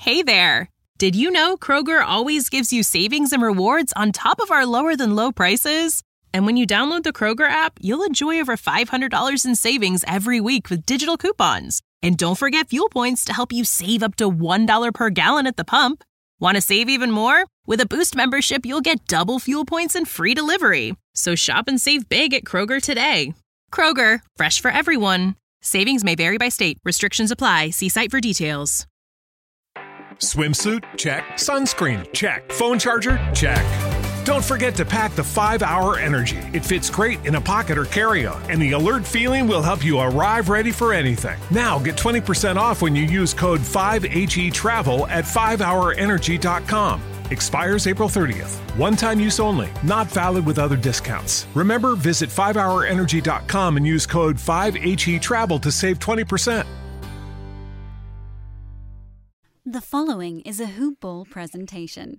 Hey there! Did you know Kroger always gives you savings and rewards on top of our lower-than-low prices? And when you download the Kroger app, you'll enjoy over $500 in savings every week with digital coupons. And don't forget fuel points to help you save up to $1 per gallon at the pump. Want to save even more? With a Boost membership, you'll get double fuel points and free delivery. So shop and save big at Kroger today. Kroger, fresh for everyone. Savings may vary by state. Restrictions apply. See site for details. Swimsuit? Check. Sunscreen? Check. Phone charger? Check. Don't forget to pack the 5-Hour Energy. It fits great in a pocket or carry-on, and the alert feeling will help you arrive ready for anything. Now get 20% off when you use code 5HETRAVEL at 5hourenergy.com. Expires April 30th. One-time use only. Not valid with other discounts. Remember, visit 5hourenergy.com and use code 5HETRAVEL to save 20%. The following is a Hoop Ball presentation.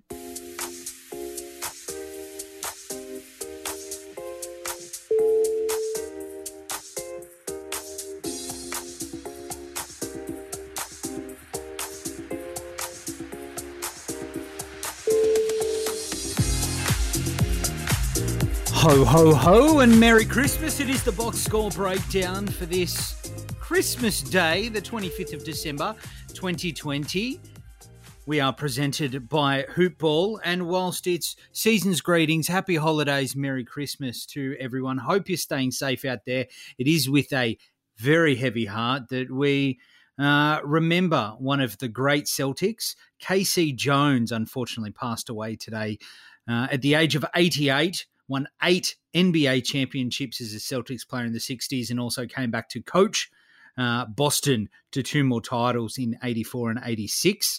Ho, ho, ho, and Merry Christmas. It is the box score breakdown for this Christmas Day, the 25th of December, 2020. We are presented by Hoop Ball, and whilst it's season's greetings, happy holidays, Merry Christmas to everyone. Hope you're staying safe out there. It is with a very heavy heart that we remember one of the great Celtics. K.C. Jones unfortunately passed away today at the age of 88. Won 8 NBA championships as a Celtics player in the 60s and also came back to coach Boston to 2 more titles in 84 and 86.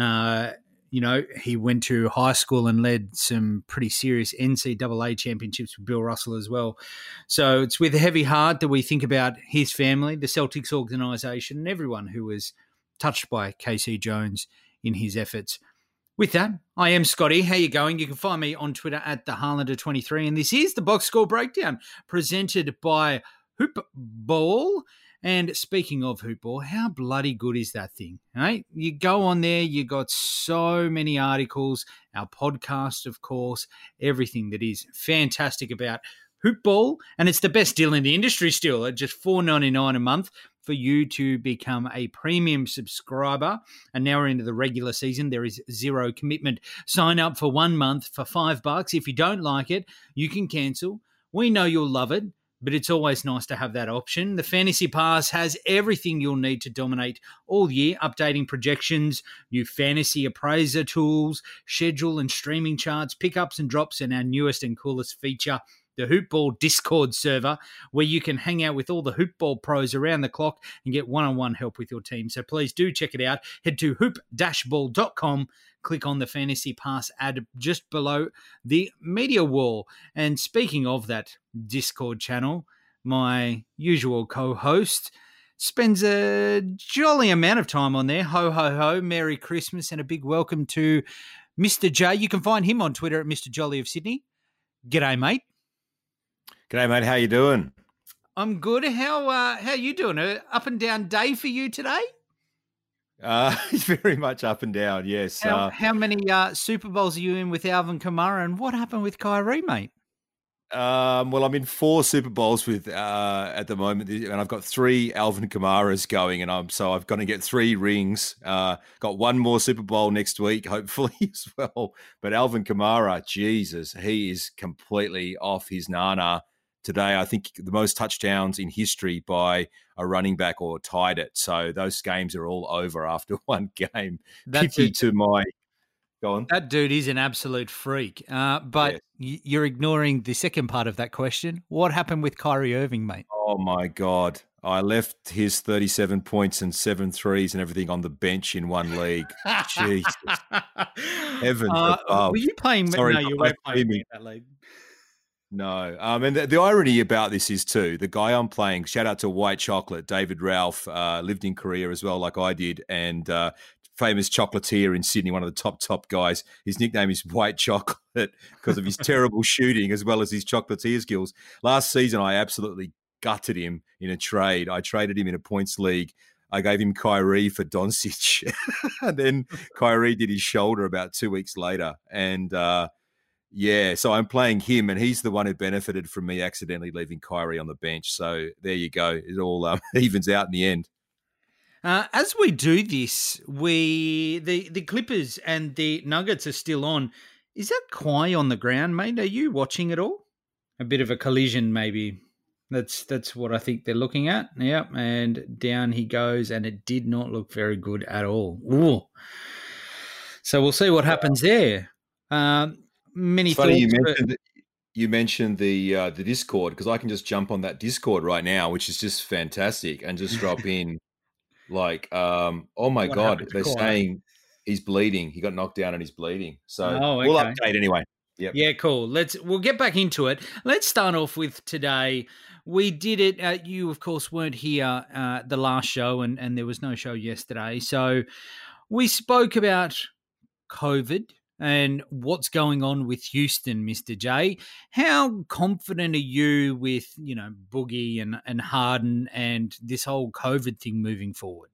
He went to high school and led some pretty serious NCAA championships with Bill Russell as well. So it's with a heavy heart that we think about his family, the Celtics organisation, and everyone who was touched by K.C. Jones in his efforts. With that, I am Scotty. How you going? You can find me on Twitter at @theharlander23, and this is the Box Score Breakdown presented by Hoop Ball. And speaking of Hoop Ball, how bloody good is that thing? Right? You go on there, you got so many articles, our podcast, of course, everything that is fantastic about Hoop Ball, and it's the best deal in the industry still at just $4.99 a month for you to become a premium subscriber. And now we're into the regular season. There is zero commitment. Sign up for 1 month for $5. If you don't like it, you can cancel. We know you'll love it, but it's always nice to have that option. The Fantasy Pass has everything you'll need to dominate all year, updating projections, new fantasy appraiser tools, schedule and streaming charts, pickups and drops, and our newest and coolest feature, the Hoop Ball Discord server, where you can hang out with all the Hoop Ball pros around the clock and get one-on-one help with your team. So please do check it out. Head to hoop-ball.com, click on the Fantasy Pass ad just below the media wall. And speaking of that Discord channel, my usual co-host spends a jolly amount of time on there. Ho, ho, ho, Merry Christmas, and a big welcome to Mr. J. You can find him on Twitter at Mr. Jolly of Sydney. G'day, mate. G'day, mate. How you doing? I'm good. How you doing? Up and down day for you today? It's very much up and down, yes. How many Super Bowls are you in with Alvin Kamara, and what happened with Kyrie, mate? Well, I'm in 4 Super Bowls with at the moment, and I've got 3 Alvin Kamaras going, and I've got to get 3 rings. Got 1 more Super Bowl next week, hopefully as well. But Alvin Kamara, Jesus, he is completely off his nana today. I think the most touchdowns in history by a running back, or tied it. So those games are all over after 1 game. That's Pity it. to my. Go on. That dude is an absolute freak. But Yes. you're ignoring the second part of that question. What happened with Kyrie Irving, mate? Oh, my God. I left his 37 points and 7 threes and everything on the bench in 1 league. Jesus. Heavens above. Were you playing? Sorry, no, you weren't playing me. in that league. No. And the irony about this is, too, the guy I'm playing, shout out to White Chocolate, David Ralph, lived in Korea as well, like I did, and famous chocolatier in Sydney, one of the top guys. His nickname is White Chocolate because of his terrible shooting as well as his chocolatier skills. Last season, I absolutely gutted him in a trade. I traded him in a points league I gave him Kyrie for Doncic. And then Kyrie did his shoulder about 2 weeks later. And so I'm playing him, and he's the one who benefited from me accidentally leaving Kyrie on the bench. So there you go. It all evens out in the end. As we do this, the Clippers and the Nuggets are still on. Is that Kawhi on the ground, mate? Are you watching it all? A bit of a collision, maybe. That's what I think they're looking at. Yep, and down he goes, and it did not look very good at all. Ooh. So we'll see what happens there. Many thoughts. You mentioned the Discord, because I can just jump on that Discord right now, which is just fantastic, and just drop in. Like, oh my God, they're saying he's bleeding. He got knocked down and he's bleeding. So we'll update anyway. Yep. Yeah, cool. We'll get back into it. Let's start off with today. We did it. You, of course, weren't here the last show, and there was no show yesterday. So we spoke about COVID and what's going on with Houston, Mr. J. How confident are you with, Boogie and Harden and this whole COVID thing moving forward?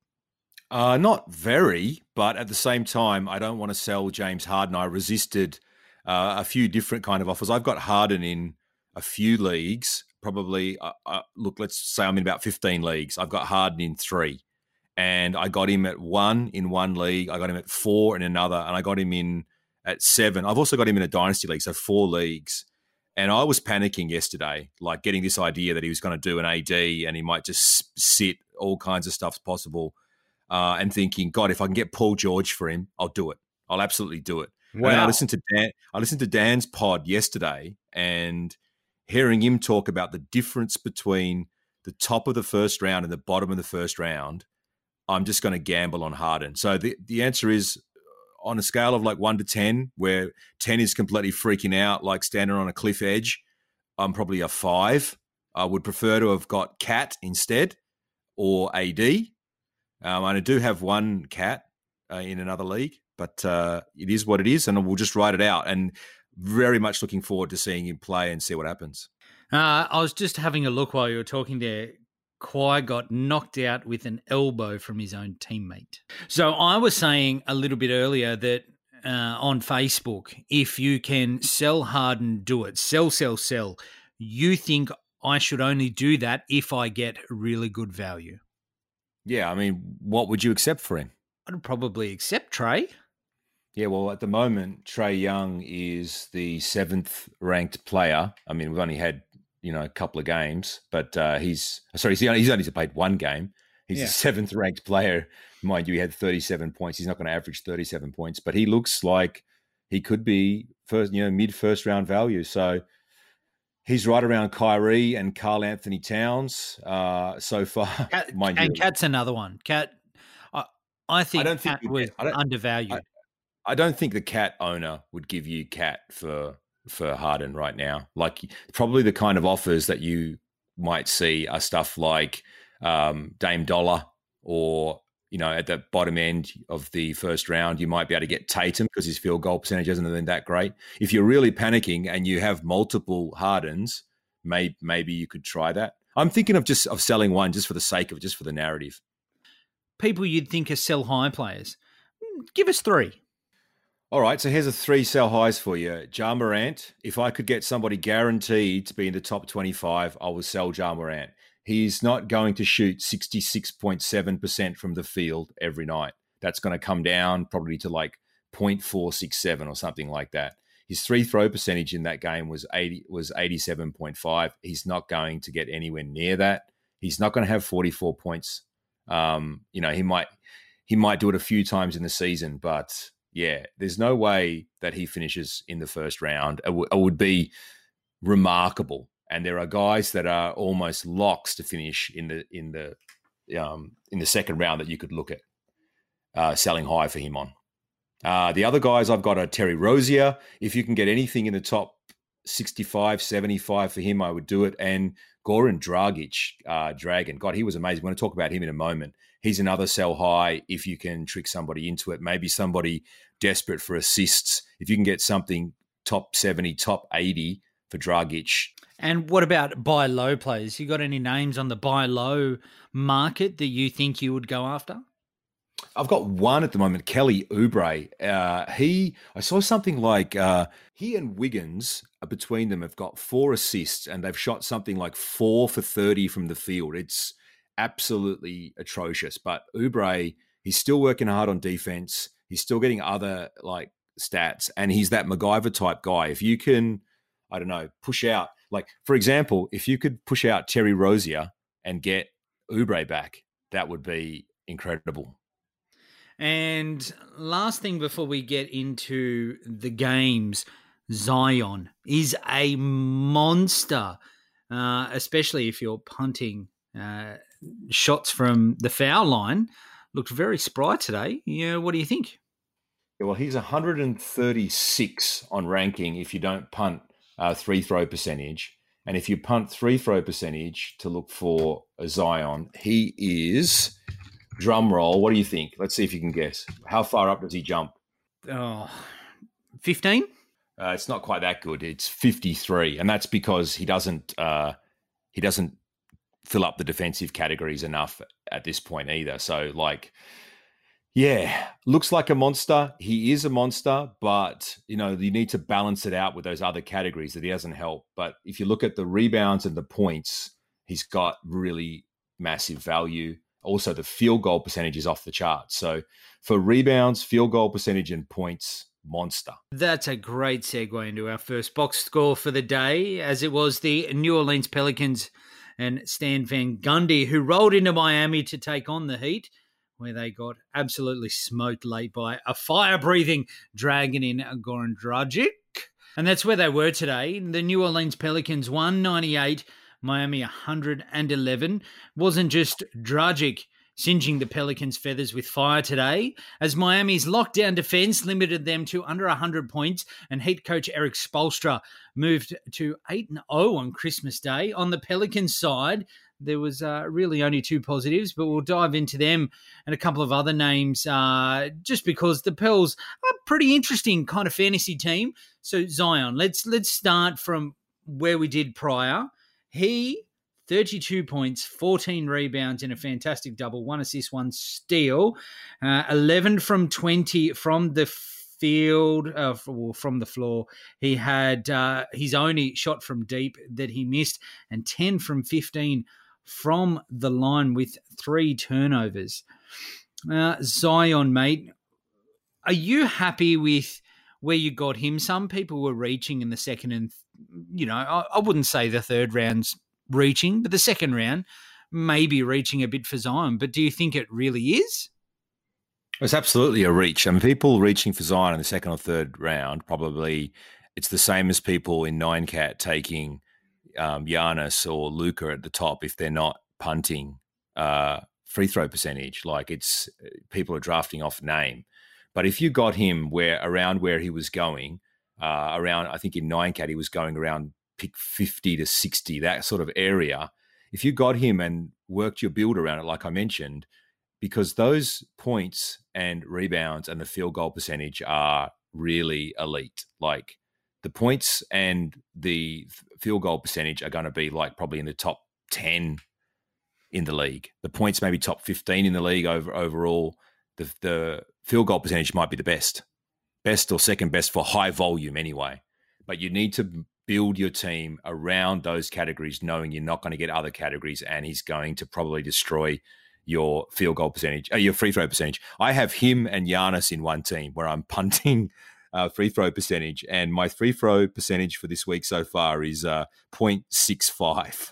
Not very, but at the same time, I don't want to sell James Harden. I resisted a few different kind of offers. I've got Harden in a few leagues, probably. Look, let's say I'm in about 15 leagues. I've got Harden in 3, and I got him at 1 in one league. I got him at 4 in another, and I got him in at 7. I've also got him in a dynasty league, so 4 leagues. And I was panicking yesterday, like getting this idea that he was going to do an AD and he might just sit, all kinds of stuff's possible, and thinking, God, if I can get Paul George for him, I'll do it. I'll absolutely do it. Wow. And I listened to Dan's pod yesterday, and hearing him talk about the difference between the top of the first round and the bottom of the first round, I'm just going to gamble on Harden. So the answer is, on a scale of like 1 to 10, where 10 is completely freaking out, like standing on a cliff edge, I'm probably a 5. I would prefer to have got Cat instead, or AD. And I do have one Cat in another league, but it is what it is, and we'll just ride it out. And very much looking forward to seeing him play and see what happens. I was just having a look while you were talking there. Kawhi got knocked out with an elbow from his own teammate. So I was saying a little bit earlier that on Facebook, if you can sell Harden, do it. Sell. You think I should only do that if I get really good value? Yeah, I mean, what would you accept for him? I'd probably accept Trae. Yeah, well, at the moment, Trae Young is the 7th ranked player. I mean, we've only had a couple of games, but he's only played one game. He's the 7th ranked player. Mind you, he had 37 points. He's not going to average 37 points, but he looks like he could be mid first round value. So he's right around Kyrie and Karl Anthony Towns so far. Cat's another one. Cat, I think Cat was undervalued. I don't think the Cat owner would give you Cat for Harden right now. Like, probably the kind of offers that you might see are stuff like Dame Dollar, or at the bottom end of the first round, you might be able to get Tatum because his field goal percentage hasn't been that great. If you're really panicking and you have multiple Hardens, maybe you could try that. I'm thinking of selling one just for the sake of it, just for the narrative. People you'd think are sell high players. Give us 3. All right, so here's a 3 sell highs for you. Ja Morant. If I could get somebody guaranteed to be in the top 25, I would sell Ja Morant. He's not going to shoot 66.7% from the field every night. That's going to come down probably to like 0.467 or something like that. His 3-throw percentage in that game was 87.5. He's not going to get anywhere near that. He's not going to have 44 points. He might do it a few times in the season, but yeah, there's no way that he finishes in the first round. It would be remarkable. And there are guys that are almost locks to finish in the second round that you could look at selling high for him on. The other guys I've got are Terry Rozier. If you can get anything in the top 65, 75 for him, I would do it. And Goran Dragic, Dragon. God, he was amazing. We're going to talk about him in a moment. He's another sell high if you can trick somebody into it. Maybe somebody desperate for assists. If you can get something top 70, top 80 for Dragic. And what about buy low players? You got any names on the buy low market that you think you would go after? I've got one at the moment, Kelly Oubre. I saw something like he and Wiggins, between them, have got 4 assists and they've shot something like 4 for 30 from the field. It's absolutely atrocious. But Oubre, he's still working hard on defense. He's still getting other like stats, and he's that MacGyver type guy. If you can, I don't know, push out, like for example, if you could push out Terry Rozier and get Oubre back, that would be incredible. And last thing before we get into the games, Zion is a monster, especially if you're punting shots from the foul line. Looked very spry today. Yeah, what do you think? Yeah, well, he's 136 on ranking if you don't punt free throw percentage. And if you punt free throw percentage to look for a Zion, he is... Drum roll. What do you think? Let's see if you can guess. How far up does he jump? 15? It's not quite that good. It's 53, and that's because he doesn't fill up the defensive categories enough at this point either. So, looks like a monster. He is a monster, but you need to balance it out with those other categories that he doesn't help. But if you look at the rebounds and the points, he's got really massive value. Also, the field goal percentage is off the charts. So for rebounds, field goal percentage, and points, monster. That's a great segue into our first box score for the day, as it was the New Orleans Pelicans and Stan Van Gundy who rolled into Miami to take on the Heat, where they got absolutely smoked late by a fire-breathing dragon in Goran Dragic. And that's where they were today. The New Orleans Pelicans 198, Miami 111. Wasn't just Dragic singeing the Pelicans' feathers with fire today, as Miami's lockdown defense limited them to under 100 points, and Heat coach Eric Spoelstra moved to 8-0 on Christmas Day. On the Pelicans side, there was really only 2 positives, but we'll dive into them and a couple of other names just because the Pels are a pretty interesting kind of fantasy team. So Zion, let's start from where we did prior. He, 32 points, 14 rebounds in a fantastic double, 1 assist, 1 steal, 11 from 20 from the field, from the floor. He had his only shot from deep that he missed, and 10 from 15 from the line with 3 turnovers. Zion, mate, are you happy with where you got him? Some people were reaching in the second and, I wouldn't say the third round's reaching, but the second round may be reaching a bit for Zion. But do you think it really is? It's absolutely a reach. I mean, people reaching for Zion in the second or third round, probably it's the same as people in 9-cat taking Giannis or Luka at the top if they're not punting free throw percentage. Like, it's people are drafting off name. But if you got him around where he was going, around, I think in 9-cat he was going around pick 50 to 60, that sort of area. If you got him and worked your build around it, like I mentioned, because those points and rebounds and the field goal percentage are really elite. Like, the points and the field goal percentage are going to be like probably in the top 10 in the league. The points maybe top 15 in the league overall. The field goal percentage might be the best or second best for high volume anyway. But you need to build your team around those categories, knowing you're not going to get other categories, and he's going to probably destroy your field goal percentage, your free throw percentage. I have him and Giannis in one team where I'm punting free throw percentage, and my free throw percentage for this week so far is 0.65.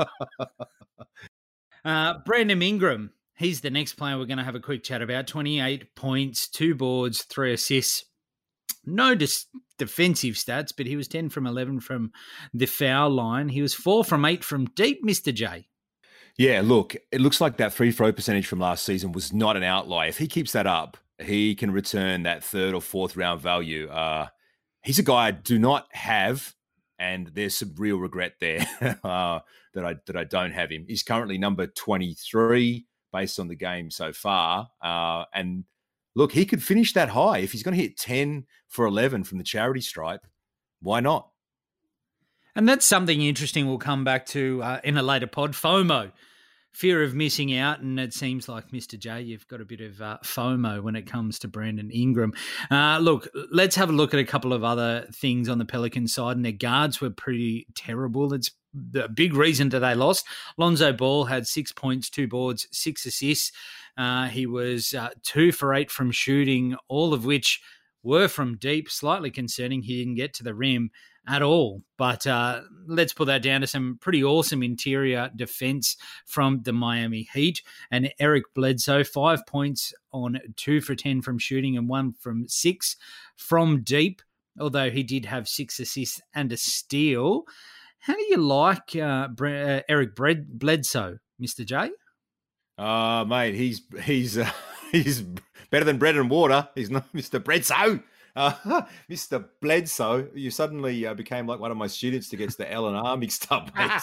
Brandon Ingram, he's the next player we're going to have a quick chat about. 28 points, 2 boards, 3 assists. No defensive stats, but he was 10 from 11 from the foul line. He was 4 from 8 from deep, Mr. J. Yeah, look, it looks like that free throw percentage from last season was not an outlier. If he keeps that up, he can return that 3rd or 4th round value. He's a guy I do not have, and there's some real regret there that I don't have him. He's currently number 23 based on the game so far, and look, he could finish that high. If he's going to hit 10 for 11 from the charity stripe, why not? And that's something interesting we'll come back to in a later pod. FOMO, fear of missing out. And it seems like, Mr. J, you've got a bit of FOMO when it comes to Brandon Ingram. Look, let's have a look at a couple of other things on the Pelicans side. And their guards were pretty terrible. It's the big reason that they lost. Lonzo Ball had 6 points, 2 boards, 6 assists. He was 2 for 8 from shooting, all of which were from deep. Slightly concerning he didn't get to the rim at all. But let's put that down to some pretty awesome interior defense from the Miami Heat. And Eric Bledsoe, 5 points on 2 for 10 from shooting and 1 from 6 from deep, although he did have 6 assists and a steal. How do you like Eric Bledsoe, Mr. J? Mate, he's better than bread and water. He's not Mr. Bledsoe. Mr. Bledsoe, you suddenly became like one of my students that gets the L and R mixed up, mate.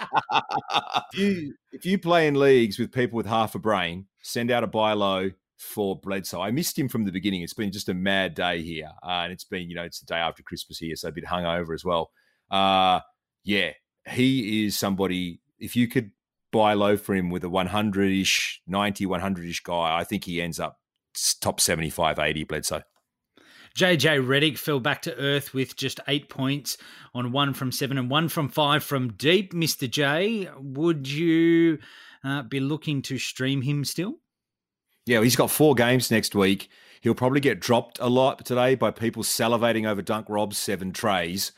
If you play in leagues with people with half a brain, send out a buy low for Bledsoe. I missed him from the beginning. It's been just a mad day here. And it's been, it's the day after Christmas here, so a bit hungover as well. Yeah, he is somebody, if you could buy low for him with a 100-ish, 90, 100-ish guy, I think he ends up top 75, 80, Bledsoe. JJ Redick fell back to earth with just 8 points on 1 from 7 and 1 from 5 from deep. Mr. J, would you be looking to stream him still? Yeah, he's got 4 games next week. He'll probably get dropped a lot today by people salivating over Dunk Rob's 7 trays.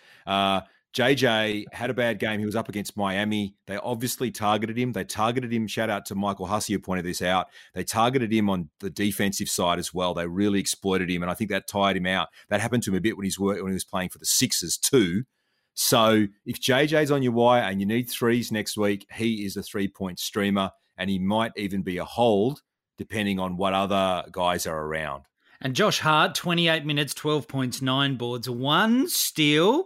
JJ had a bad game. He was up against Miami. They obviously targeted him. They targeted him. Shout out to Michael Hussey who pointed this out. They targeted him on the defensive side as well. They really exploited him, and I think that tired him out. That happened to him a bit when he was playing for the Sixers too. So if JJ's on your wire and you need threes next week, he is a 3-point streamer, and he might even be a hold depending on what other guys are around. And Josh Hart, 28 minutes, 12 points, 9 boards, 1 steal.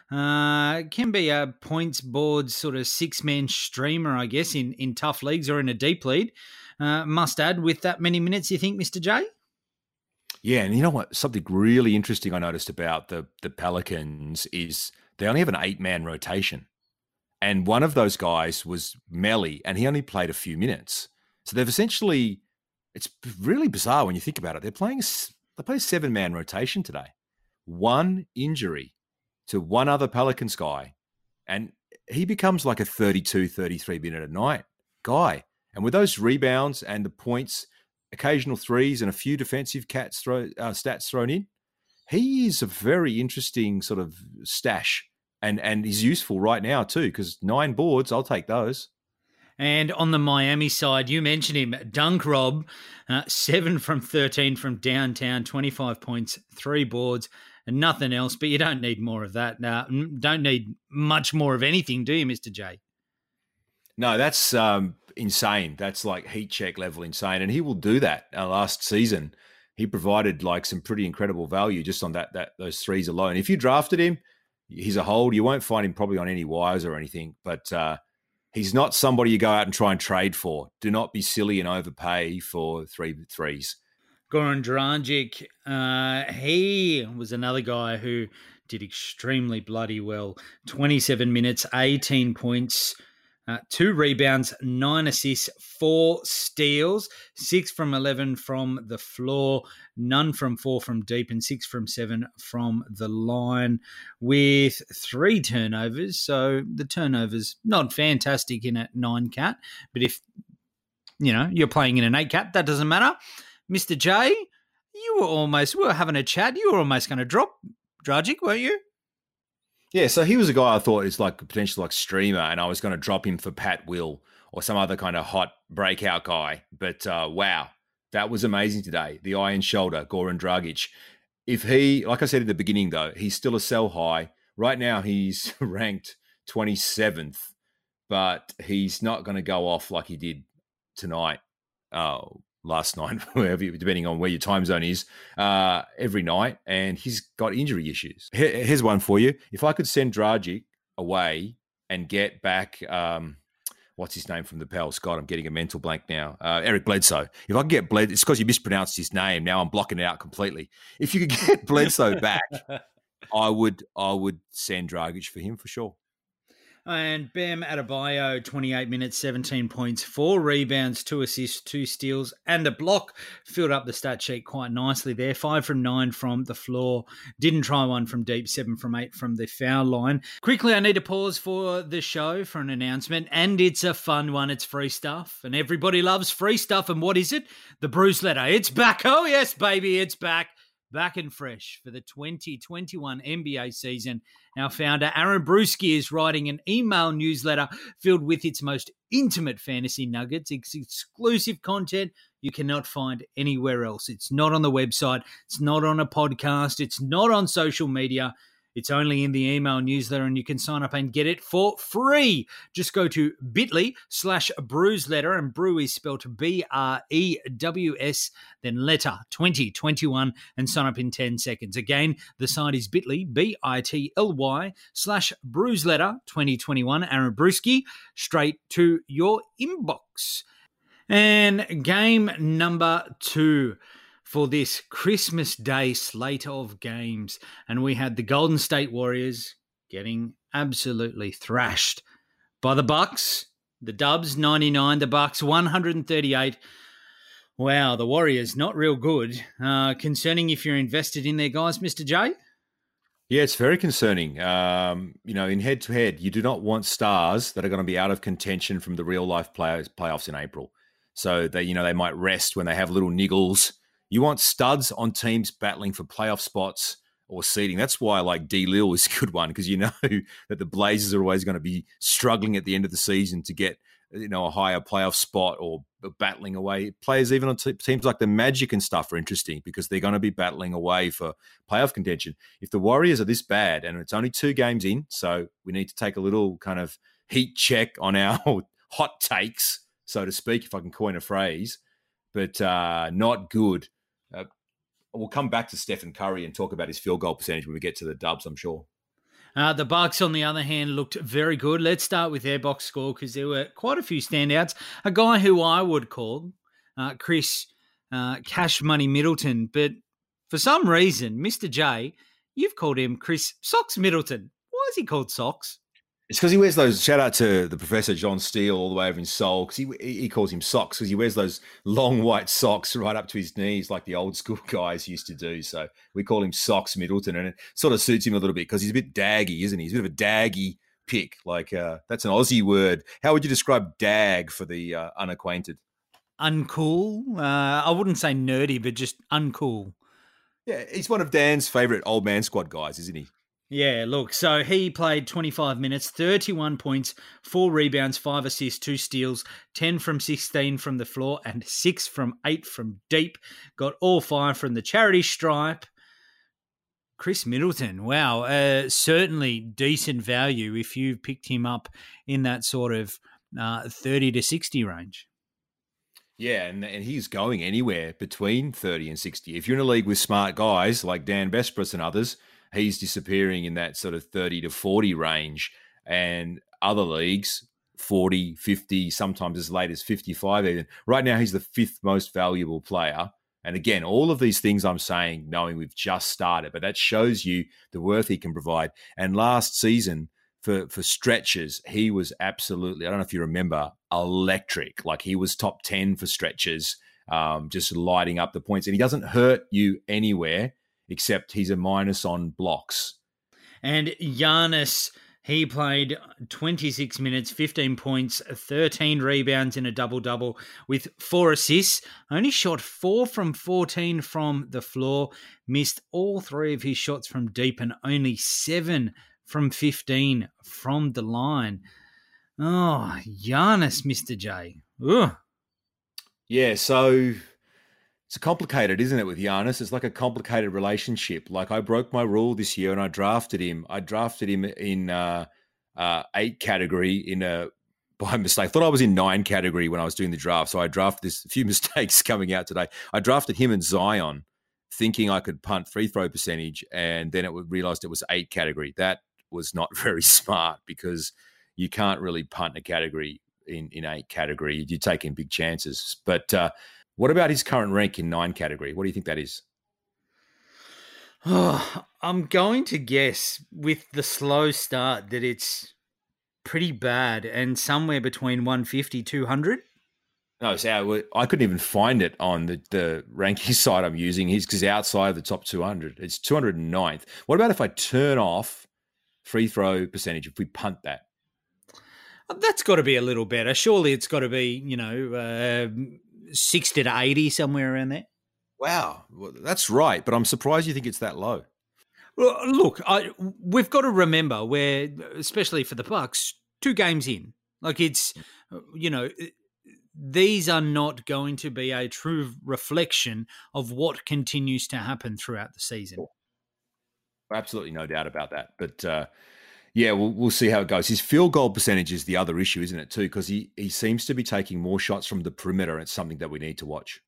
Can be a points board sort of 6-man streamer, I guess, in tough leagues or in a deep league. Must add with that many minutes, you think, Mr. J? Yeah, and you know what? Something really interesting I noticed about the Pelicans is they only have an 8-man rotation. And one of those guys was Melly, and he only played a few minutes. So they've essentially, it's really bizarre when you think about it. They play a 7-man rotation today. One injury to one other Pelicans guy, and he becomes like a 32, 33 minute a night guy. And with those rebounds and the points, occasional threes, and a few defensive stats thrown in, he is a very interesting sort of stash, and he's useful right now too, because 9 boards, I'll take those. And on the Miami side, you mentioned him, Dunk Rob, 7 from 13 from downtown, 25 points, 3 boards, and nothing else. But you don't need more of that. Don't need much more of anything, do you, Mr. J? No, that's insane. That's like heat check level insane. And he will do that. Last season, he provided like some pretty incredible value just on those threes alone. If you drafted him, he's a hold. You won't find him probably on any wires or anything, but he's not somebody you go out and try and trade for. Do not be silly and overpay for threes. Goran Dragic, he was another guy who did extremely bloody well. 27 minutes, 18 points, 2 rebounds, 9 assists, 4 steals, 6 from 11 from the floor, none from 4 from deep, and 6 from 7 from the line, with 3 turnovers. So the turnovers, not fantastic in a 9-cat, but if you're playing in an 8-cat, that doesn't matter. Mr. J, we were having a chat. You were almost going to drop Dragic, weren't you? Yeah, so he was a guy I thought is like a potential like streamer, and I was going to drop him for Pat Will or some other kind of hot breakout guy. But wow, that was amazing today. The iron shoulder, Goran Dragic. If he, like I said at the beginning though, he's still a sell high. Right now he's ranked 27th, but he's not going to go off like he did tonight. Last night, depending on where your time zone is, every night, and he's got injury issues. Here's one for you. If I could send Dragic away and get back, what's his name from the Pels? God, I'm getting a mental blank now. Eric Bledsoe. If I could get Bledsoe, it's because you mispronounced his name. Now I'm blocking it out completely. If you could get Bledsoe back, I would send Dragic for him for sure. And Bam Adebayo, 28 minutes, 17 points, 4 rebounds, 2 assists, 2 steals, and a block. Filled up the stat sheet quite nicely there. 5 from 9 from the floor. Didn't try one from deep, 7 from 8 from the foul line. Quickly, I need to pause for the show for an announcement, and it's a fun one. It's free stuff, and everybody loves free stuff. And what is it? The Bruise Letter. It's back. Oh, yes, baby, it's back. Back and fresh for the 2021 NBA season. Our founder, Aaron Bruski, is writing an email newsletter filled with its most intimate fantasy nuggets. It's exclusive content you cannot find anywhere else. It's not on the website. It's not on a podcast. It's not on social media. It's only in the email newsletter, and you can sign up and get it for free. Just go to bit.ly/bruiseletter, and brew is spelled BREWS, then letter 2021, and sign up in 10 seconds. Again, the site is bit.ly, bit.ly/bruiseletter 2021. Aaron Bruski, straight to your inbox. And game number 2 for this Christmas Day slate of games. And we had the Golden State Warriors getting absolutely thrashed by the Bucks. The Dubs, 99. The Bucks, 138. Wow, the Warriors, not real good. Concerning if you're invested in their guys, Mr. J? Yeah, it's very concerning. In head-to-head, you do not want stars that are going to be out of contention from the real-life playoffs in April. So they might rest when they have little niggles. You want studs on teams battling for playoff spots or seeding. That's why D. Lil is a good one, because you know that the Blazers are always going to be struggling at the end of the season to get a higher playoff spot or battling away. Players even on teams like the Magic and stuff are interesting because they're going to be battling away for playoff contention. If the Warriors are this bad, and it's only 2 games in, so we need to take a little kind of heat check on our hot takes, so to speak, if I can coin a phrase, but not good. We'll come back to Stephen Curry and talk about his field goal percentage when we get to the Dubs, I'm sure. The Bucks, on the other hand, looked very good. Let's start with their box score because there were quite a few standouts. A guy who I would call Chris Cash Money Middleton, but for some reason, Mr. J, you've called him Chris Socks Middleton. Why is he called Socks? It's because he wears those, shout out to the Professor John Steele all the way over in Seoul, because he calls him socks because he wears those long white socks right up to his knees like the old school guys used to do. So we call him Socks Middleton, and it sort of suits him a little bit because he's a bit daggy, isn't he? He's a bit of a daggy pick. That's an Aussie word. How would you describe dag for the unacquainted? Uncool. I wouldn't say nerdy, but just uncool. Yeah, he's one of Dan's favourite old man squad guys, isn't he? Yeah, look, so he played 25 minutes, 31 points, 4 rebounds, 5 assists, 2 steals, 10 from 16 from the floor, and 6 from 8 from deep. Got all 5 from the charity stripe. Chris Middleton, wow, certainly decent value if you picked him up in that sort of 30 to 60 range. Yeah, and he's going anywhere between 30 and 60. If you're in a league with smart guys like Dan Vespris and others, he's disappearing in that sort of 30 to 40 range, and other leagues, 40, 50, sometimes as late as 55 even. Right now, he's the 5th most valuable player. And again, all of these things I'm saying, knowing we've just started, but that shows you the worth he can provide. And last season, for stretches, he was absolutely, I don't know if you remember, electric. He was top 10 for stretches, just lighting up the points. And he doesn't hurt you anywhere, except he's a minus on blocks. And Giannis, he played 26 minutes, 15 points, 13 rebounds in a double-double with 4 assists. Only shot 4 from 14 from the floor, missed all 3 of his shots from deep, and only 7 from 15 from the line. Oh, Giannis, Mr. J. Ugh. Yeah, so it's complicated, isn't it, with Giannis? It's like a complicated relationship. I broke my rule this year and I drafted him. I drafted him in 8 category by mistake. I thought I was in 9 category when I was doing the draft. So I drafted this, a few mistakes coming out today. I drafted him and Zion thinking I could punt free throw percentage, and then realized it was 8 category. That was not very smart because you can't really punt a category in 8 category. You're taking big chances. But what about his current rank in 9 category? What do you think that is? Oh, I'm going to guess with the slow start that it's pretty bad and somewhere between 150, 200. No, so I couldn't even find it on the ranking site I'm using. Because outside of the top 200. It's 209th. What about if I turn off free throw percentage, if we punt that? That's got to be a little better. Surely it's got to be, 60 to 80, somewhere around there. Wow, well, that's right. But I'm surprised you think it's that low. Well, look, we've got to remember we're, especially for the Bucks, 2 games in. Like it's, these are not going to be a true reflection of what continues to happen throughout the season. Absolutely no doubt about that. But yeah, we'll see how it goes. His field goal percentage is the other issue, isn't it, too? Because he seems to be taking more shots from the perimeter. It's something that we need to watch.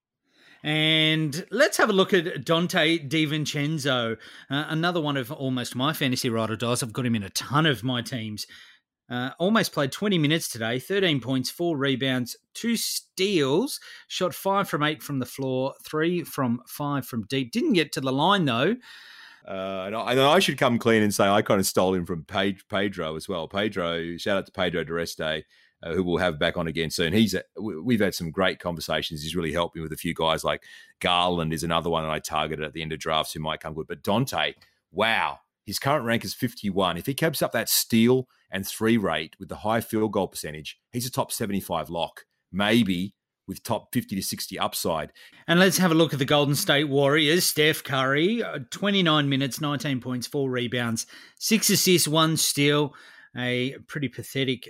And let's have a look at Dante DiVincenzo, another one of almost my fantasy ride or dies. I've got him in a ton of my teams. Almost played 20 minutes today, 13 points, 4 rebounds, 2 steals, shot 5 from 8 from the floor, 3 from 5 from deep. Didn't get to the line, though. And I should come clean and say I kind of stole him from Pedro as well. Shout out to Pedro Dureste, who we'll have back on again soon. We've had some great conversations. He's really helped me with a few guys, like Garland is another one that I targeted at the end of drafts who might come good. But Dante, wow, his current rank is 51. If he keeps up that steal and 3 rate with the high field goal percentage, he's a top 75 lock, maybe with top 50 to 60 upside. And let's have a look at the Golden State Warriors. Steph Curry, 29 minutes, 19 points, 4 rebounds, 6 assists, 1 steal, a pretty pathetic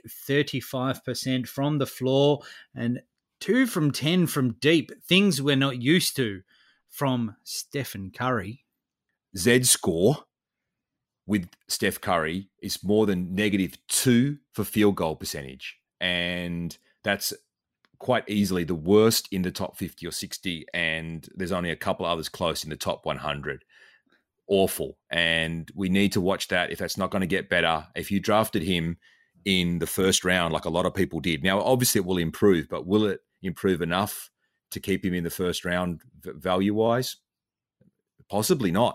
35% from the floor, and 2 from 10 from deep, things we're not used to from Stephen Curry. Z score with Steph Curry is more than -2 for field goal percentage. And that's quite easily the worst in the top 50 or 60. And there's only a couple others close in the top 100. Awful. And we need to watch that if that's not going to get better. If you drafted him in the first round, like a lot of people did. Now, obviously it will improve, but will it improve enough to keep him in the first round value-wise? Possibly not.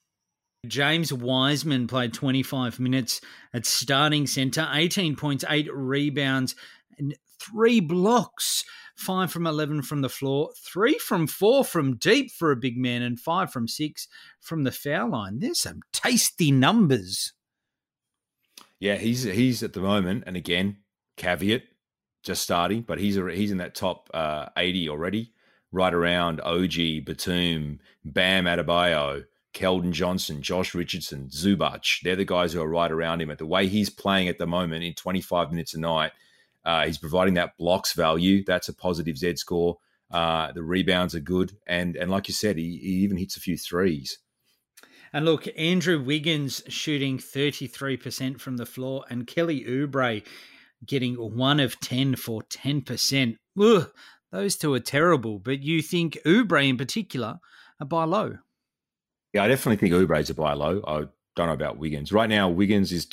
James Wiseman played 25 minutes at starting centre, 18 points, 8 rebounds, and 3 blocks, 5 from 11 from the floor, 3 from 4 from deep for a big man, and 5 from 6 from the foul line. There's some tasty numbers. Yeah, he's at the moment, and again, caveat, just starting, but he's in that top 80 already, right around OG, Batum, Bam Adebayo, Keldon Johnson, Josh Richardson, Zubac. They're the guys who are right around him. At the way he's playing at the moment in 25 minutes a night, he's providing that blocks value. That's a positive Z score. The rebounds are good. And like you said, he even hits a few threes. And look, Andrew Wiggins shooting 33% from the floor, and Kelly Oubre getting 1 of 10 for 10%. Ugh, those two are terrible. But you think Oubre in particular a buy low? Yeah, I definitely think Oubre's a buy low. I don't know about Wiggins. Right now, Wiggins is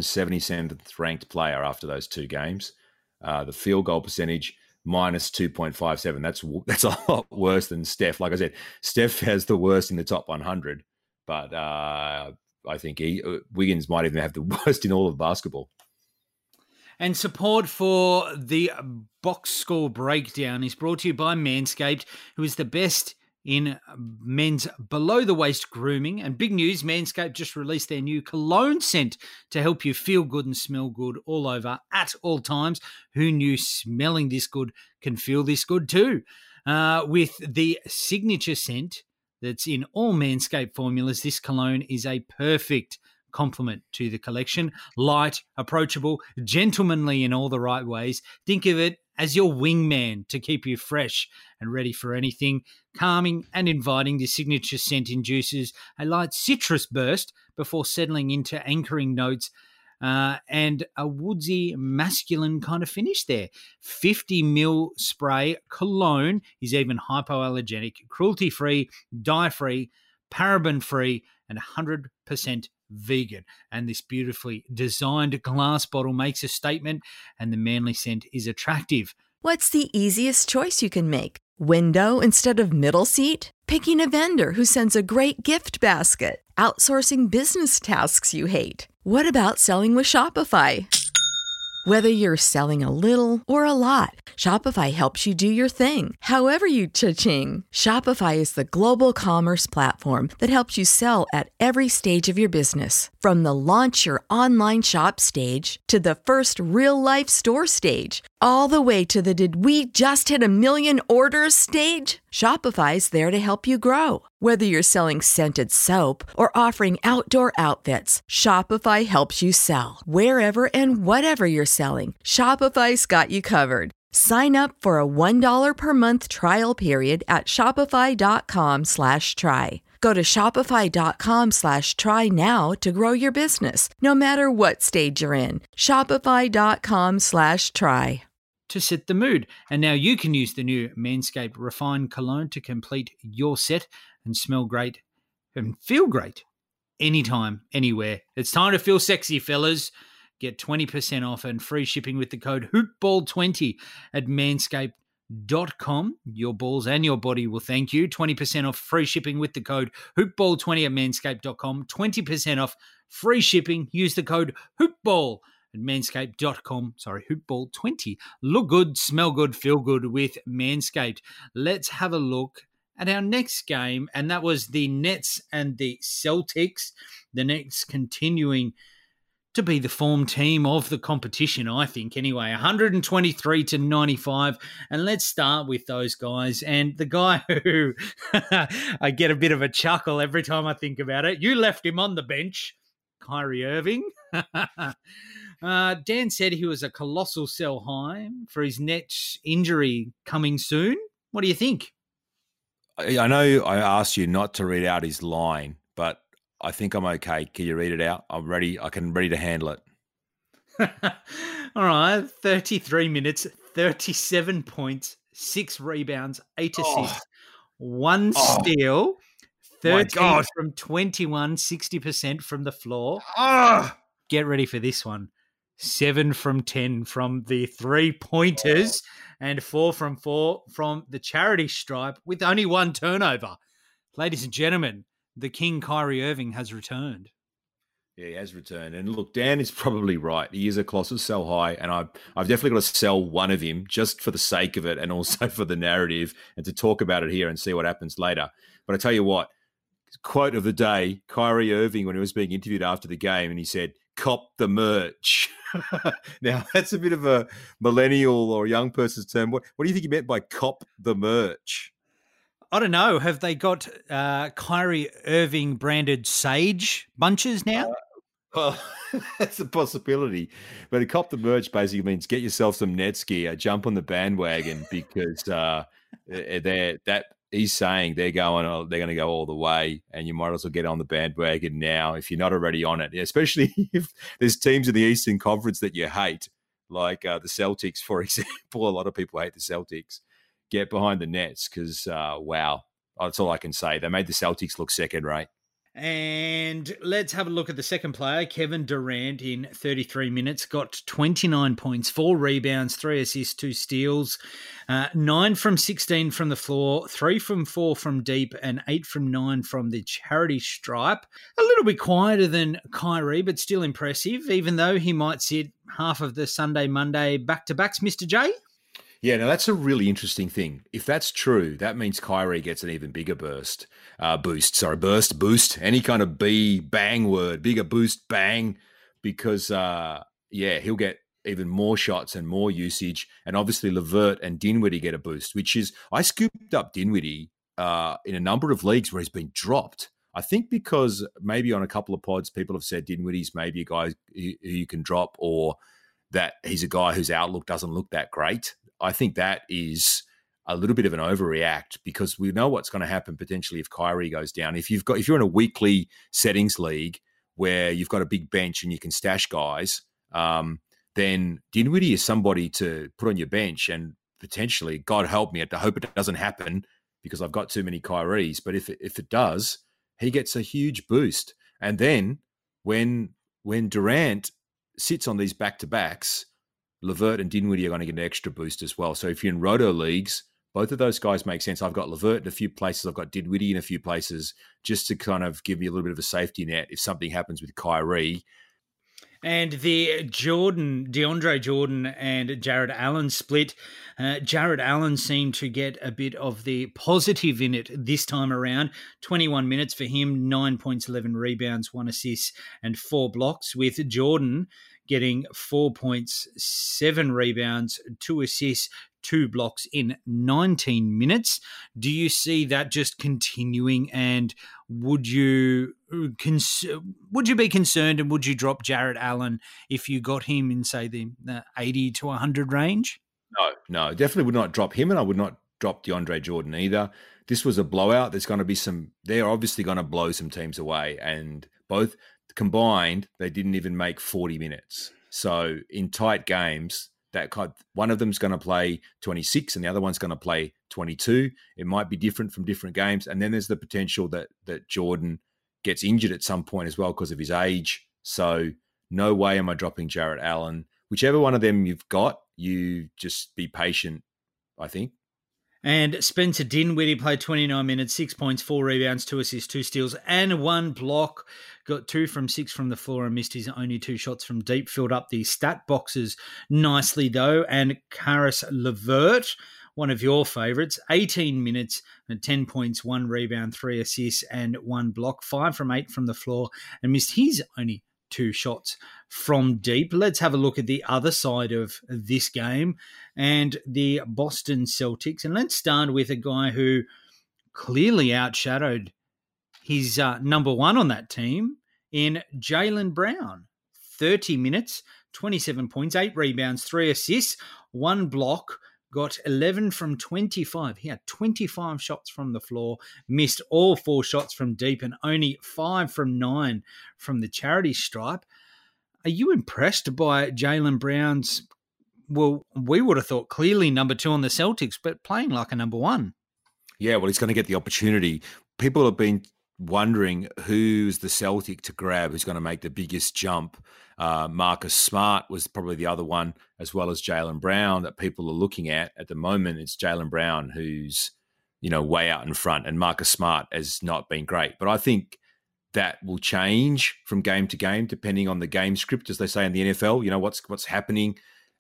277th ranked player after those 2 games. The field goal percentage, minus 2.57. That's a lot worse than Steph. Like I said, Steph has the worst in the top 100, but I think Wiggins might even have the worst in all of basketball. And support for the box score breakdown is brought to you by Manscaped, who is the best in men's below-the-waist grooming. And big news, Manscaped just released their new cologne scent to help you feel good and smell good all over at all times. Who knew smelling this good can feel this good too? With the signature scent that's in all Manscaped formulas, this cologne is a perfect complement to the collection. Light, approachable, gentlemanly in all the right ways. Think of it as your wingman to keep you fresh and ready for anything. Calming and inviting, the signature scent induces a light citrus burst before settling into anchoring notes and a woodsy, masculine kind of finish there. 50 ml spray cologne is even hypoallergenic, cruelty-free, dye-free, paraben-free, and 100% vegan. And this beautifully designed glass bottle makes a statement, and the manly scent is attractive. What's the easiest choice you can make? Window instead of middle seat? Picking a vendor who sends a great gift basket? Outsourcing business tasks you hate? What about selling with Shopify? Whether you're selling a little or a lot, Shopify helps you do your thing, however you cha-ching. Shopify is the global commerce platform that helps you sell at every stage of your business. From the launch your online shop stage to the first real-life store stage, all the way to the did we just hit 1 million orders stage. Shopify's there to help you grow. Whether you're selling scented soap or offering outdoor outfits, Shopify helps you sell. Wherever and whatever you're selling, Shopify's got you covered. Sign up for a $1 per month trial period at shopify.com/try. Go to shopify.com/try now to grow your business, no matter what stage you're in. Shopify.com/try. To set the mood. And now you can use the new Manscaped Refined Cologne to complete your set and smell great and feel great anytime, anywhere. It's time to feel sexy, fellas. Get 20% off and free shipping with the code HoopBall20 at manscaped.com. Your balls and your body will thank you. 20% off free shipping with the code HoopBall20 at manscaped.com. 20% off free shipping. Use the code HoopBall at manscaped.com. HoopBall20. Look good, smell good, feel good with Manscaped. Let's have a look at our next game, and that was the Nets and the Celtics. The Nets continuing to be the form team of the competition, I think, anyway. 123-95. And let's start with those guys. And the guy who I get a bit of a chuckle every time I think about it. You left him on the bench, Kyrie Irving. Dan said he was a colossal sell high for his Nets injury coming soon. What do you think? I know I asked you not to read out his line, but I think I'm okay. Can you read it out? I'm ready. I'm ready to handle it. All right. 33 minutes, 37 points, 6 rebounds, 8 assists, 1 steal, 13 from 21, 60% from the floor. Get ready for this one. 7 from 10 from the 3-pointers and 4 from 4 from the charity stripe with only 1 turnover. Ladies and gentlemen, the King Kyrie Irving has returned. Yeah, he has returned. And look, Dan is probably right. He is a colossal sell high, and I've definitely got to sell one of him just for the sake of it and also for the narrative and to talk about it here and see what happens later. But I tell you what, quote of the day, Kyrie Irving, when he was being interviewed after the game, and he said, "Cop the merch." Now, that's a bit of a millennial or young person's term. What do you think he meant by cop the merch? I don't know. Have they got Kyrie Irving branded sage bunches now? Well, that's a possibility. But a cop the merch basically means get yourself some Nets gear, jump on the bandwagon because he's saying they're going to go all the way, and you might as well get on the bandwagon now if you're not already on it, especially if there's teams in the Eastern Conference that you hate, like the Celtics, for example. A lot of people hate the Celtics. Get behind the Nets because, wow, that's all I can say. They made the Celtics look second rate. And let's have a look at the second player, Kevin Durant, in 33 minutes, got 29 points, 4 rebounds, 3 assists, 2 steals, 9 from 16 from the floor, 3 from 4 from deep, and 8 from 9 from the charity stripe. A little bit quieter than Kyrie, but still impressive, even though he might sit half of the Sunday, Monday back-to-backs, Mr. J. Yeah, now that's a really interesting thing. If that's true, that means Kyrie gets an even bigger boost, any kind of bang word, bigger boost, bang, because, he'll get even more shots and more usage. And obviously LeVert and Dinwiddie get a boost, which is, I scooped up Dinwiddie in a number of leagues where he's been dropped. I think because maybe on a couple of pods, people have said Dinwiddie's maybe a guy who you can drop, or that he's a guy whose outlook doesn't look that great. I think that is a little bit of an overreact because we know what's going to happen potentially if Kyrie goes down. If you're in a weekly settings league where you've got a big bench and you can stash guys, then Dinwiddie is somebody to put on your bench and potentially, God help me, I hope it doesn't happen because I've got too many Kyries. But if it does, he gets a huge boost. And then when Durant sits on these back-to-backs, LeVert and Dinwiddie are going to get an extra boost as well. So if you're in roto leagues, both of those guys make sense. I've got Levert in a few places. I've got Dinwiddie in a few places, just to kind of give me a little bit of a safety net if something happens with Kyrie. And the DeAndre Jordan and Jared Allen split. Jared Allen seemed to get a bit of the positive in it this time around. 21 minutes for him, 9 points, 11 rebounds, 1 assist and 4 blocks, with Jordan getting 4 points, 7 rebounds, 2 assists, 2 blocks in 19 minutes. Do you see that just continuing, and would you be concerned, and would you drop Jared Allen if you got him in, say, the 80 to 100 range? No, definitely would not drop him, and I would not drop DeAndre Jordan either. This was a blowout. They're obviously going to blow some teams away, and both combined, they didn't even make 40 minutes. So in tight games, one of them's going to play 26 and the other one's going to play 22. It might be different from different games. And then there's the potential that Jordan gets injured at some point as well because of his age. So no way am I dropping Jared Allen. Whichever one of them you've got, you just be patient, I think. And Spencer Dinwiddie played 29 minutes, 6 points, 4 rebounds, 2 assists, 2 steals, and 1 block. Got 2 from 6 from the floor and missed his only 2 shots from deep. Filled up the stat boxes nicely, though. And Caris LeVert, one of your favourites, 18 minutes and 10 points, 1 rebound, 3 assists, and 1 block. 5 from 8 from the floor and missed his only 2 shots from deep. Let's have a look at the other side of this game and the Boston Celtics. And let's start with a guy who clearly outshadowed his number one on that team in Jaylen Brown. 30 minutes, 27 points, 8 rebounds, 3 assists, 1 block, got 11 from 25. He had 25 shots from the floor, missed all 4 shots from deep, and only 5 from 9 from the charity stripe. Are you impressed by Jaylen Brown's, well, we would have thought clearly number 2 on the Celtics, but playing like a number 1? Yeah, well, he's going to get the opportunity. People have been wondering who's the Celtic to grab, who's going to make the biggest jump. Marcus Smart was probably the other one, as well as Jaylen Brown, that people are looking at the moment. It's Jaylen Brown who's, way out in front, and Marcus Smart has not been great. But I think that will change from game to game, depending on the game script, as they say in the NFL. What's happening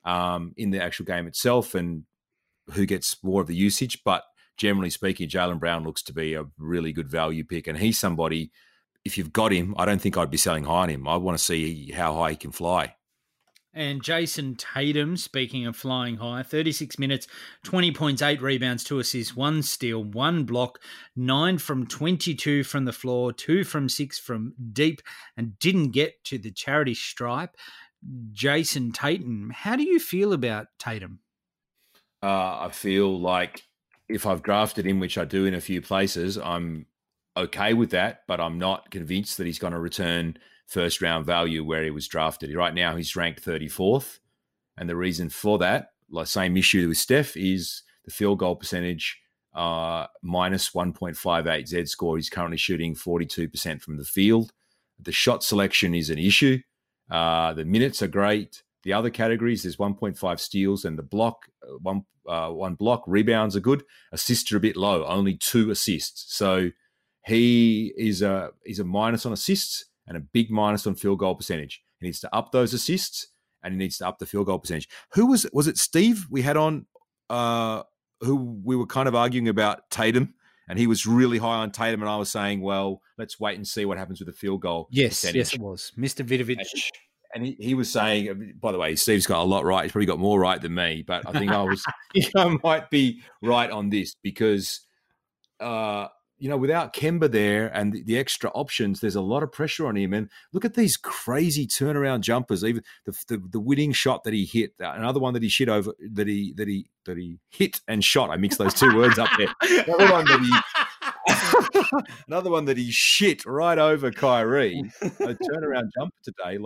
in the actual game itself and who gets more of the usage. But generally speaking, Jaylen Brown looks to be a really good value pick. And he's somebody, if you've got him, I don't think I'd be selling high on him. I want to see how high he can fly. And Jason Tatum, speaking of flying high, 36 minutes, 20 points, 8 rebounds, 2 assists, 1 steal, 1 block, 9 from 22 from the floor, 2 from 6 from deep, and didn't get to the charity stripe. Jason Tatum, how do you feel about Tatum? I feel like if I've drafted him, which I do in a few places, I'm okay with that, but I'm not convinced that he's going to return first round value where he was drafted. Right now, he's ranked 34th. And the reason for that, like same issue with Steph, is the field goal percentage minus 1.58 Z score. He's currently shooting 42% from the field. The shot selection is an issue. The minutes are great. The other categories, there's 1.5 steals and the block, one block. Rebounds are good. Assists are a bit low, only 2 assists. So he is a minus on assists and a big minus on field goal percentage. He needs to up those assists and he needs to up the field goal percentage. Who was it Steve we had on who we were kind of arguing about Tatum, and he was really high on Tatum, and I was saying, well, let's wait and see what happens with the field goal percentage. Yes, it was. Mr. Vidovic. And he was saying, by the way, Steve's got a lot right. He's probably got more right than me, but I think I might be right on this because, without Kemba there and the extra options, there's a lot of pressure on him. And look at these crazy turnaround jumpers. Even the winning shot that he hit, another one that he shit over, that he hit and shot. I mixed those 2 words up there. Another one that he shit right over Kyrie. A turnaround jumper today.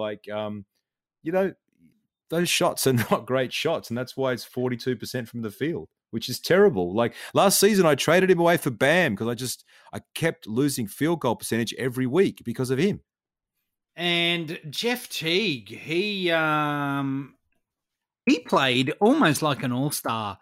Those shots are not great shots, and that's why it's 42% from the field, which is terrible. Like last season, I traded him away for Bam because I kept losing field goal percentage every week because of him. And Jeff Teague, he played almost like an all-star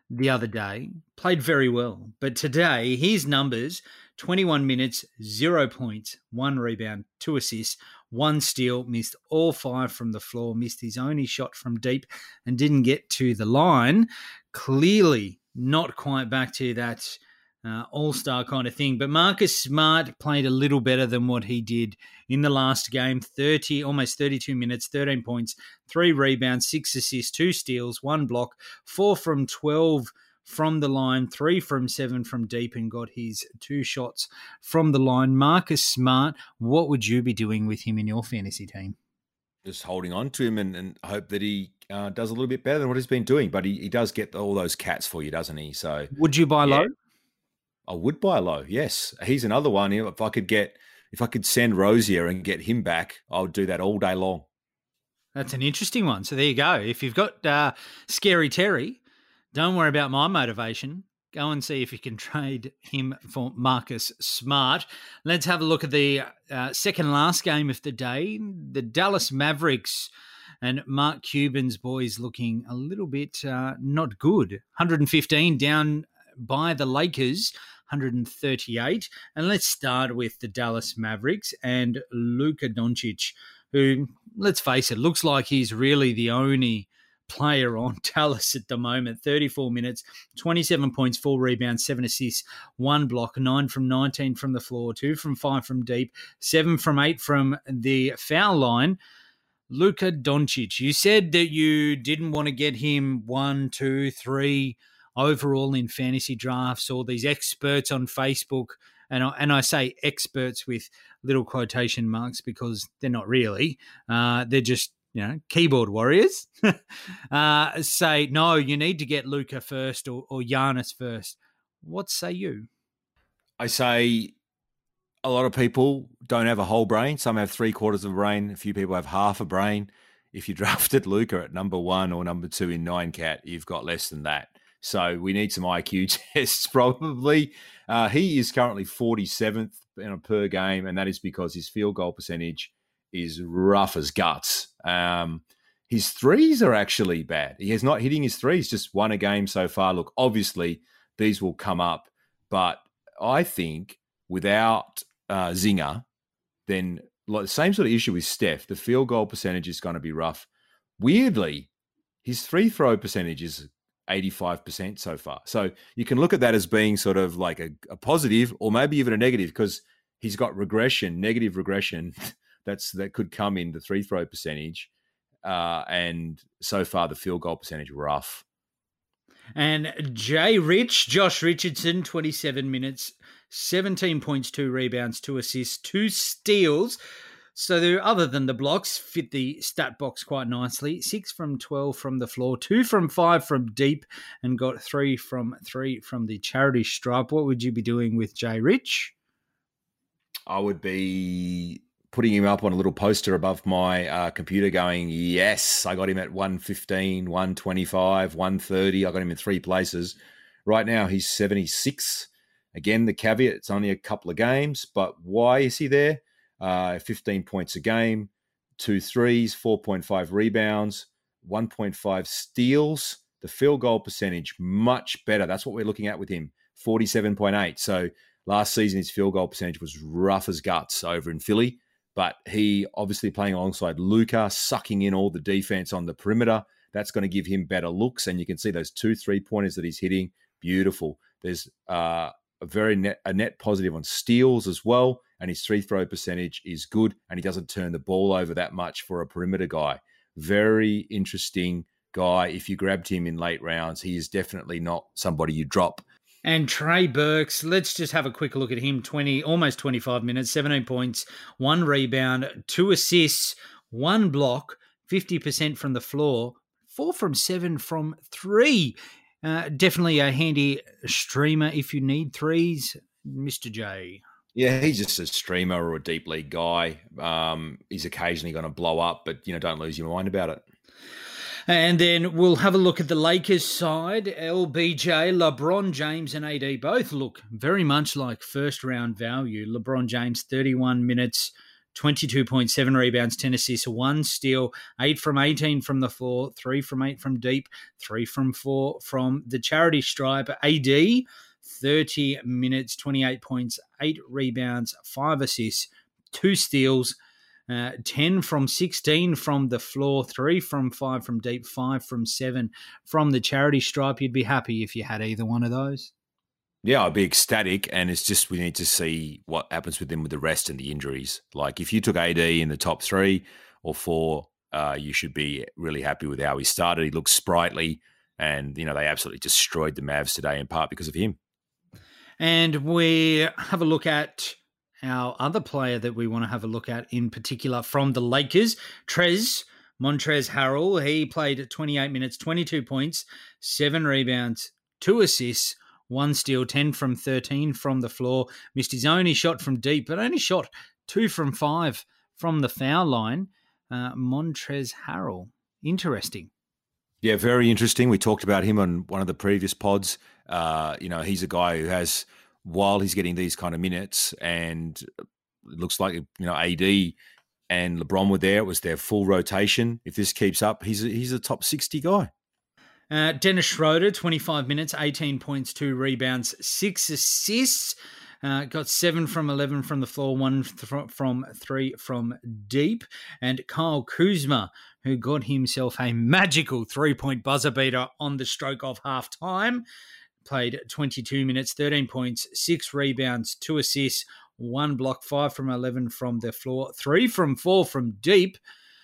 the other day, played very well. But today, his numbers, 21 minutes, 0 points, 1 rebound, 2 assists, 1 steal, missed all 5 from the floor, missed his only shot from deep and didn't get to the line. Clearly not quite back to that all-star kind of thing. But Marcus Smart played a little better than what he did in the last game. Almost 32 minutes, 13 points, 3 rebounds, 6 assists, 2 steals, 1 block, 4 from 12 from the line, 3 from 7 from deep, and got his 2 shots from the line. Marcus Smart, what would you be doing with him in your fantasy team? Just holding on to him and hope that he does a little bit better than what he's been doing. But he does get all those cats for you, doesn't he? So would you buy low? I would buy low, yes. He's another one. If I could send Rozier and get him back, I would do that all day long. That's an interesting one. So there you go. If you've got Scary Terry, don't worry about my motivation. Go and see if you can trade him for Marcus Smart. Let's have a look at the second last game of the day. The Dallas Mavericks and Mark Cuban's boys looking a little bit not good. 115 down by the Lakers, 138. And let's start with the Dallas Mavericks and Luka Doncic, who, let's face it, looks like he's really the only player on Dallas at the moment. 34 minutes, 27 points, 4 rebounds, 7 assists, 1 block, 9 from 19 from the floor, 2 from 5 from deep, 7 from 8 from the foul line. Luka Doncic, you said that you didn't want to get him 1, 2, 3 overall in fantasy drafts, or these experts on Facebook, and I say experts with little quotation marks because they're not really. They're just, keyboard warriors. Say, no, you need to get Luka first or Giannis first. What say you? I say a lot of people don't have a whole brain. Some have 3/4 of a brain. A few people have half a brain. If you drafted Luka at number 1 or number 2 in 9-cat, you've got less than that. So we need some IQ tests probably. He is currently 47th per game, and that is because his field goal percentage is rough as guts. His threes are actually bad. He is not hitting his threes, just 1 a game so far. Look, obviously these will come up, but I think without Zinger, then the same sort of issue with Steph. The field goal percentage is going to be rough. Weirdly, his free throw percentage is 85% so far. So you can look at that as being sort of like a positive or maybe even a negative, because he's got negative regression that could come in the free throw percentage. And so far the field goal percentage rough. And Josh Richardson, 27 minutes, 17 points, 2 rebounds, 2 assists, 2 steals. So there, other than the blocks, fit the stat box quite nicely. 6 from 12 from the floor, 2 from 5 from deep, and got 3 from the charity stripe. What would you be doing with Jay Rich? I would be putting him up on a little poster above my computer going, yes, I got him at 115, 125, 130. I got him in 3 places. Right now, he's 76. Again, the caveat, it's only a couple of games, but why is he there? 15 points a game, 2 threes, 4.5 rebounds, 1.5 steals. The field goal percentage, much better. That's what we're looking at with him, 47.8. So last season, his field goal percentage was rough as guts over in Philly, but he obviously playing alongside Luka, sucking in all the defense on the perimeter. That's going to give him better looks, and you can see those 2 3-pointers that he's hitting. Beautiful. There's a net positive on steals as well, and his free throw percentage is good, and he doesn't turn the ball over that much for a perimeter guy. Very interesting guy. If you grabbed him in late rounds, he is definitely not somebody you drop. And Trey Burks, let's just have a quick look at him. Almost 25 minutes, 17 points, 1 rebound, 2 assists, 1 block, 50% from the floor, 4 from 7 from 3. Definitely a handy streamer if you need threes, Mr. J. Yeah, he's just a streamer or a deep league guy. He's occasionally going to blow up, but don't lose your mind about it. And then we'll have a look at the Lakers side. LBJ, LeBron James and AD both look very much like first-round value. LeBron James, 31 minutes, 22.7 rebounds, 10 assists, 1 steal, 8 from 18 from the floor, 3 from 8 from deep, 3 from 4 from the charity stripe. AD, 30 minutes, 28 points, 8 rebounds, 5 assists, 2 steals, 10 from 16 from the floor, 3 from 5 from deep, 5 from 7 from the charity stripe. You'd be happy if you had either one of those. Yeah, I'd be ecstatic, and it's just we need to see what happens with them with the rest and the injuries. Like if you took AD in the top 3 or 4, you should be really happy with how he started. He looks sprightly, and they absolutely destroyed the Mavs today in part because of him. And we have a look at our other player that we want to have a look at in particular from the Lakers, Montrezl Harrell. He played 28 minutes, 22 points, 7 rebounds, 2 assists, 1 steal, 10 from 13 from the floor. Missed his only shot from deep, but only shot 2 from 5 from the foul line. Montrezl Harrell. Interesting. Yeah, very interesting. We talked about him on one of the previous pods. He's a guy who has, while he's getting these kind of minutes, and it looks like, AD and LeBron were there. It was their full rotation. If this keeps up, he's a top 60 guy. Dennis Schroeder, 25 minutes, 18 points, 2 rebounds, 6 assists. Got 7 from 11 from the floor, 1 from 3 from deep. And Kyle Kuzma, who got himself a magical 3-point buzzer beater on the stroke of halftime, played 22 minutes, 13 points, 6 rebounds, 2 assists, 1 block, 5 from 11 from the floor, 3 from 4 from deep.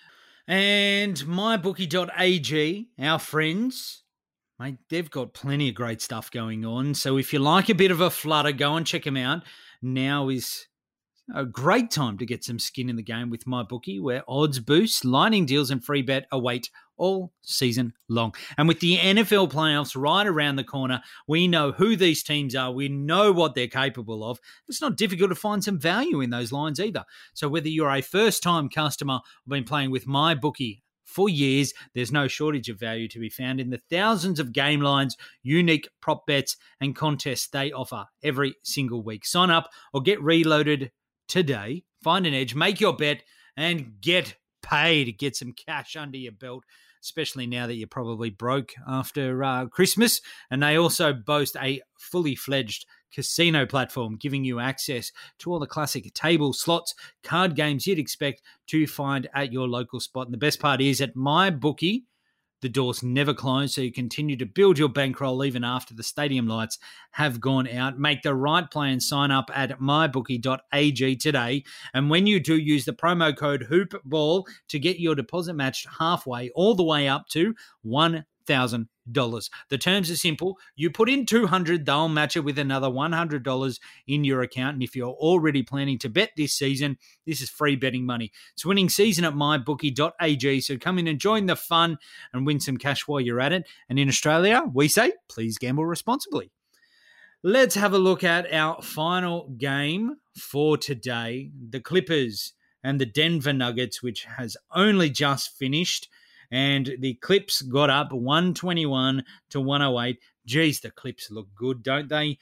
And mybookie.ag, our friends, mate, they've got plenty of great stuff going on. So if you like a bit of a flutter, go and check them out. Now is a great time to get some skin in the game with MyBookie, where odds boosts, lightning deals, and free bet await all season long. And with the NFL playoffs right around the corner, we know who these teams are. We know what they're capable of. It's not difficult to find some value in those lines either. So whether you're a first-time customer or been playing with MyBookie for years, there's no shortage of value to be found in the thousands of game lines, unique prop bets, and contests they offer every single week. Sign up or get reloaded today. Find an edge, make your bet, and get paid. Get some cash under your belt, especially now that you're probably broke after Christmas. And they also boast a fully fledged casino platform, giving you access to all the classic table, slots, card games you'd expect to find at your local spot. And the best part is at MyBookie, the doors never close, so you continue to build your bankroll even after the stadium lights have gone out. Make the right play and sign up at mybookie.ag today. And when you do, use the promo code HoopBall to get your deposit matched halfway, all the way up to $1,000. The terms are simple. You put in $200, they'll match it with another $100 in your account. And if you're already planning to bet this season, this is free betting money. It's winning season at mybookie.ag. So come in and join the fun and win some cash while you're at it. And in Australia, we say, please gamble responsibly. Let's have a look at our final game for today. The Clippers and the Denver Nuggets, which has only just finished. And the Clips got up 121 to 108. Geez, the Clips look good, don't they?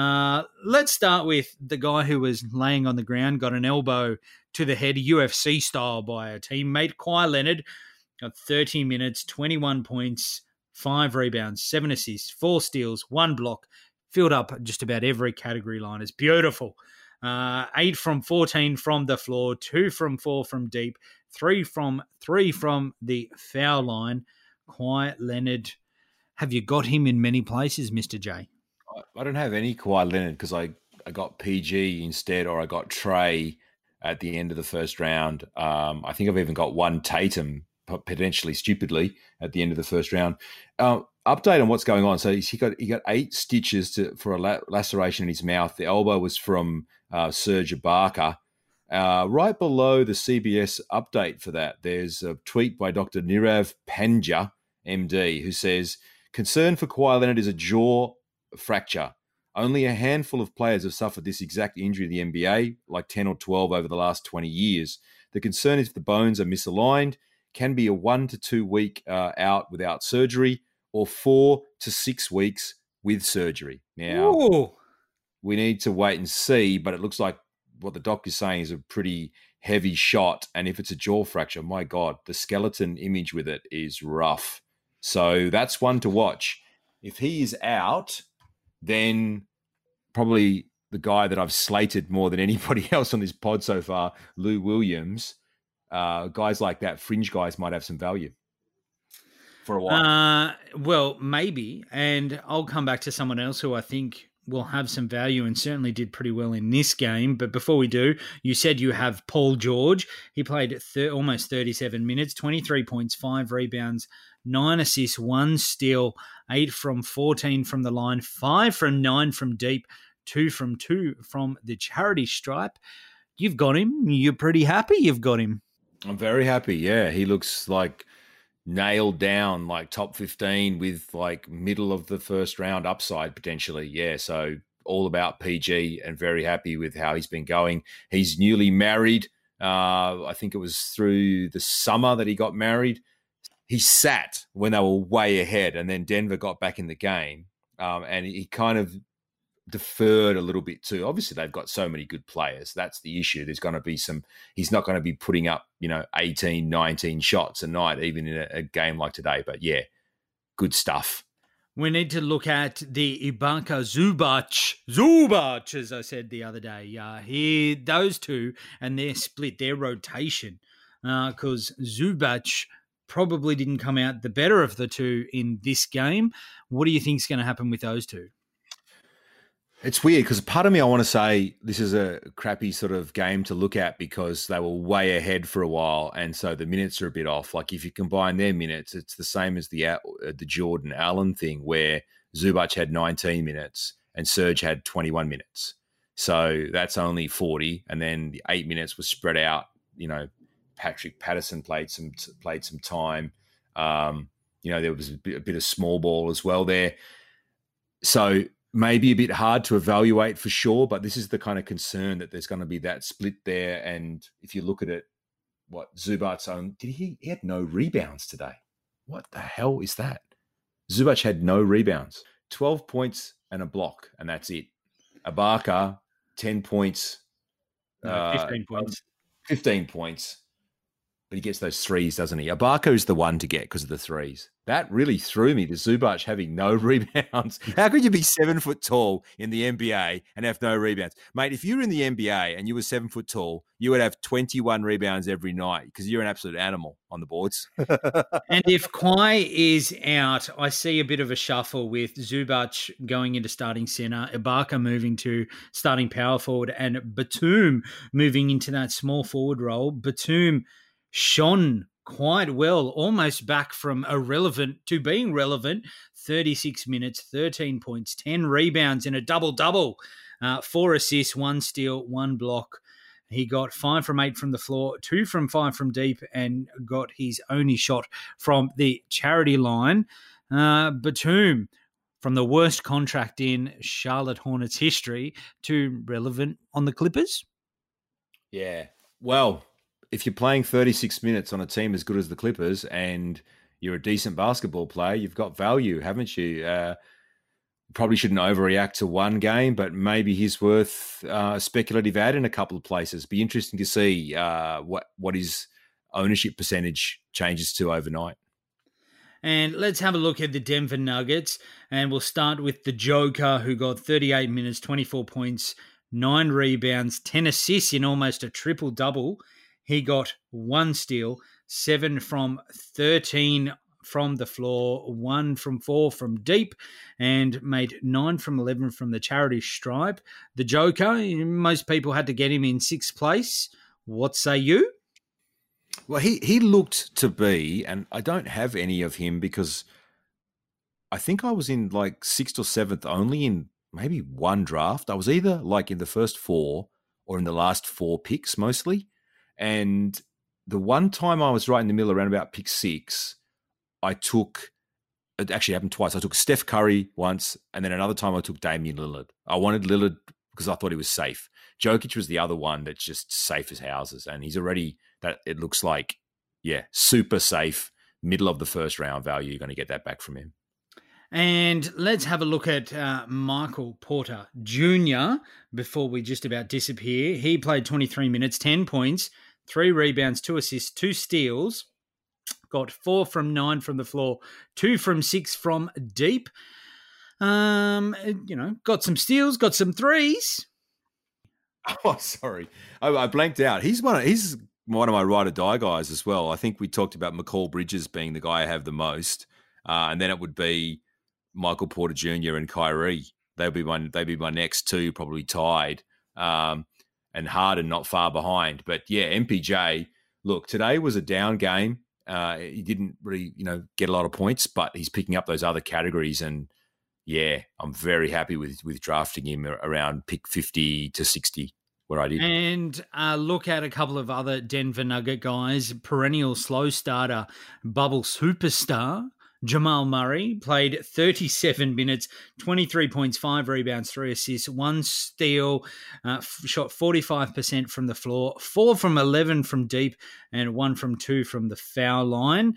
Let's start with the guy who was laying on the ground, got an elbow to the head, UFC style, by a teammate. Kawhi Leonard got 30 minutes, 21 points, 5 rebounds, 7 assists, 4 steals, 1 block. Filled up just about every category line. It's beautiful. 8 from 14 from the floor, 2 from 4 from deep, 3 from the foul line. Kawhi Leonard, have you got him in many places, Mr. J? I don't have any Kawhi Leonard because I got PG instead, or I got Trey at the end of the first round. I think I've even got one Tatum, potentially stupidly, at the end of the first round. Update on what's going on. So he got 8 stitches for a laceration in his mouth. The elbow was from Serge Ibaka. Right below the CBS update for that, there's a tweet by Dr. Nirav Pandya, MD, who says, concern for Kawhi Leonard is a jaw fracture. Only a handful of players have suffered this exact injury in the NBA, like 10 or 12 over the last 20 years. The concern is if the bones are misaligned, can be a 1 to 2 week out without surgery, or 4 to 6 weeks with surgery. Now, we need to wait and see, but it looks like what the doctor's saying is a pretty heavy shot. And if it's a jaw fracture, my God, the skeleton image with it is rough. So that's one to watch. If he is out, then probably the guy that I've slated more than anybody else on this pod so far, Lou Williams, guys like that, fringe guys might have some value for a while. Well, maybe. And I'll come back to someone else who I think will have some value and certainly did pretty well in this game. But before we do, you said you have Paul George. He played almost 37 minutes, 23 points, 5 rebounds, 9 assists, 1 steal, 8 from 14 from the line, 5 from 9 from deep, 2 from 2 from the charity stripe. You've got him. You're pretty happy you've got him. I'm very happy. Yeah, he looks like nailed down, like top 15 with like middle of the first round upside potentially. Yeah, so all about PG and very happy with how he's been going. He's newly married. I think it was through the summer that he got married. He sat when they were way ahead, and then Denver got back in the game, and he kind of deferred a little bit too. Obviously, they've got so many good players. That's the issue. There's going to be he's not going to be putting up, 18, 19 shots a night, even in a game like today. But yeah, good stuff. We need to look at the Ibaka Zubac, as I said the other day. Those two and their split, their rotation, because Zubac probably didn't come out the better of the two in this game. What do you think is going to happen with those two? It's weird because part of me, I want to say this is a crappy sort of game to look at because they were way ahead for a while. And so the minutes are a bit off. Like if you combine their minutes, it's the same as the Jordan Allen thing where Zubac had 19 minutes and Serge had 21 minutes. So that's only 40. And then the 8 minutes was spread out. Patrick Patterson played some time. There was a bit of small ball as well there. So maybe a bit hard to evaluate for sure, but this is the kind of concern that there's going to be that split there. And if you look at it, what Zubac's own, he had no rebounds today. What the hell is that? Zubac had no rebounds, 12 points and a block, and that's it. Ibaka, 10 points. 15 points. 15 points. But he gets those threes, doesn't he? Ibaka is the one to get because of the threes. That really threw me to Zubac having no rebounds. How could you be 7 foot tall in the NBA and have no rebounds? Mate, if you were in the NBA and you were 7 foot tall, you would have 21 rebounds every night because you're an absolute animal on the boards. And if Kawhi is out, I see a bit of a shuffle with Zubac going into starting center, Ibaka moving to starting power forward, and Batum moving into that small forward role. Batum shone quite well, almost back from irrelevant to being relevant. 36 minutes, 13 points, 10 rebounds in a double-double. 4 assists, 1 steal, 1 block. He got 5 from 8 from the floor, 2 from 5 from deep, and got his only shot from the charity line. Batum, from the worst contract in Charlotte Hornets history to relevant on the Clippers. Yeah, well, if you're playing 36 minutes on a team as good as the Clippers and you're a decent basketball player, you've got value, haven't you? Probably shouldn't overreact to one game, but maybe he's worth a speculative ad in a couple of places. Be interesting to see what his ownership percentage changes to overnight. And let's have a look at the Denver Nuggets, and we'll start with the Joker, who got 38 minutes, 24 points, 9 rebounds, 10 assists in almost a triple-double. He got 1 steal, 7 from 13 from the floor, 1 from 4 from deep, and made 9 from 11 from the charity stripe. The Joker, most people had to get him in 6th place. What say you? Well, he looked to be, and I don't have any of him because I think I was in like 6th or 7th only in maybe one draft. I was either like in the first 4 or in the last 4 picks mostly. And the one time I was right in the middle around about pick 6, it actually happened twice. I took Steph Curry once, and then another time I took Damian Lillard. I wanted Lillard because I thought he was safe. Jokic was the other one that's just safe as houses. And he's already, that it looks like, super safe, middle of the first round value. You're going to get that back from him. And let's have a look at Michael Porter Jr. before we just about disappear. He played 23 minutes, 10 points, 3 rebounds, 2 assists, 2 steals. Got 4 from 9 from the floor, 2 from 6 from deep. Got some steals, got some threes. Oh, sorry. I blanked out. He's one of my ride or die guys as well. I think we talked about McCall Bridges being the guy I have the most. And then it would be Michael Porter Jr. and Kyrie. They'd be my next two, probably tied. And Harden not far behind. But yeah, MPJ, look, today was a down game. He didn't really, get a lot of points, but he's picking up those other categories. And yeah, I'm very happy with drafting him around pick 50 to 60, where I did. And look at a couple of other Denver Nugget guys. Perennial slow starter, bubble superstar, Jamal Murray played 37 minutes, 23 points, 5 rebounds, 3 assists, 1 steal, shot 45% from the floor, 4 from 11 from deep, and 1 from 2 from the foul line.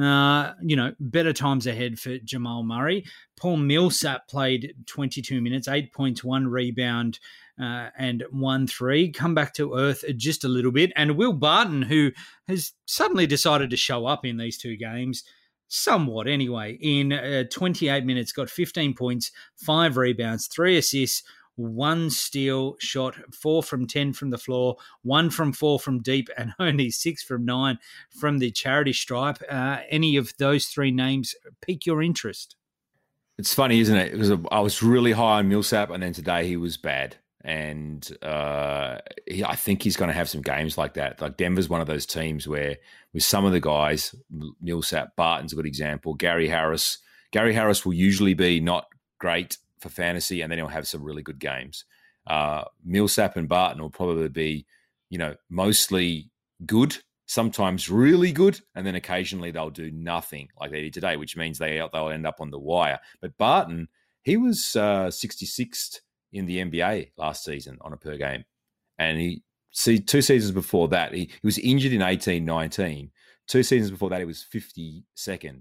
Better times ahead for Jamal Murray. Paul Millsap played 22 minutes, 8 points, 1 rebound, and 1 3. Come back to earth just a little bit. And Will Barton, who has suddenly decided to show up in these 2 games, somewhat anyway, in 28 minutes, got 15 points, 5 rebounds, 3 assists, 1 steal, shot 4 from 10 from the floor, 1 from 4 from deep, and only 6 from 9 from the charity stripe. Any of those 3 names pique your interest? It's funny, isn't it? I was really high on Millsap, and then today he was bad. And I think he's going to have some games like that. Like Denver's one of those teams where with some of the guys, Millsap, Barton's a good example. Gary Harris will usually be not great for fantasy, and then he'll have some really good games. Millsap and Barton will probably be, mostly good, sometimes really good, and then occasionally they'll do nothing like they did today, which means they'll end up on the wire. But Barton, he was 66th in the NBA last season on a per game. And 2 seasons before that, he was injured in 18-19. 2 seasons before that, he was 52nd.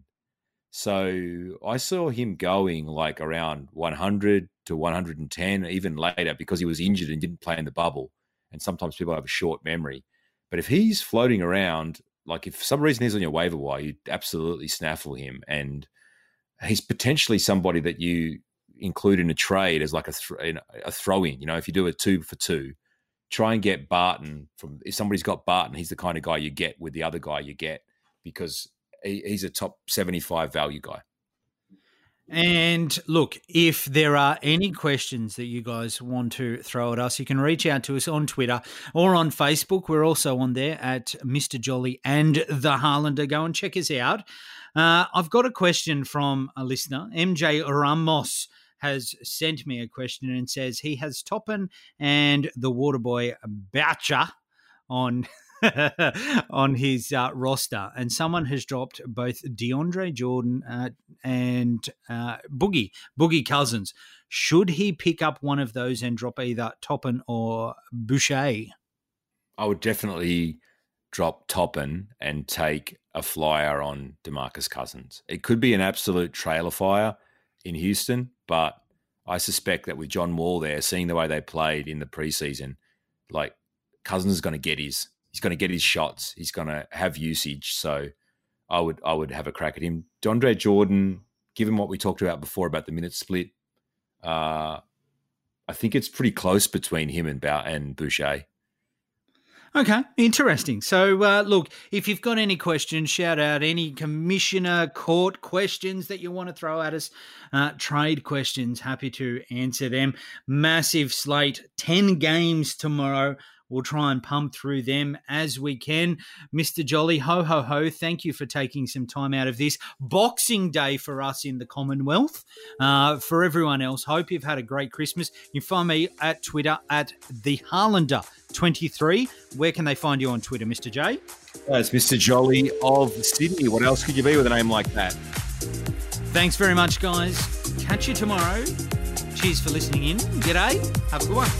So I saw him going like around 100 to 110, even later, because he was injured and didn't play in the bubble. And sometimes people have a short memory. But if he's floating around, like if for some reason he's on your waiver wire, you'd absolutely snaffle him. And he's potentially somebody that you include in a trade as like a throw-in. If you do a 2 for 2, try and get Barton if somebody's got Barton, he's the kind of guy you get with the other guy you get, because he's a top 75 value guy. And look, if there are any questions that you guys want to throw at us, you can reach out to us on Twitter or on Facebook. We're also on there at Mr. Jolly and the Harlander. Go and check us out. I've got a question from a listener. MJ Ramos has sent me a question and says he has Toppin and the Waterboy Boucher on his roster, and someone has dropped both DeAndre Jordan and Boogie Cousins. Should he pick up one of those and drop either Toppin or Boucher? I would definitely drop Toppin and take a flyer on DeMarcus Cousins. It could be an absolute trailer fire in Houston, but I suspect that with John Wall there, seeing the way they played in the preseason, like Cousins is going to get his shots. He's going to have usage. So I would have a crack at him. DeAndre Jordan, given what we talked about before about the minute split, I think it's pretty close between him and Boucher. Okay, interesting. So, look, if you've got any questions, shout out any commissioner court questions that you want to throw at us, trade questions, happy to answer them. Massive slate, 10 games tomorrow. We'll try and pump through them as we can. Mr. Jolly, ho, ho, ho, thank you for taking some time out of this Boxing Day for us in the Commonwealth. For everyone else, hope you've had a great Christmas. You can find me at Twitter at the Harlander23. Where can they find you on Twitter, Mr. J? It's Mr. Jolly of Sydney. What else could you be with a name like that? Thanks very much, guys. Catch you tomorrow. Cheers for listening in. G'day. Have a good one.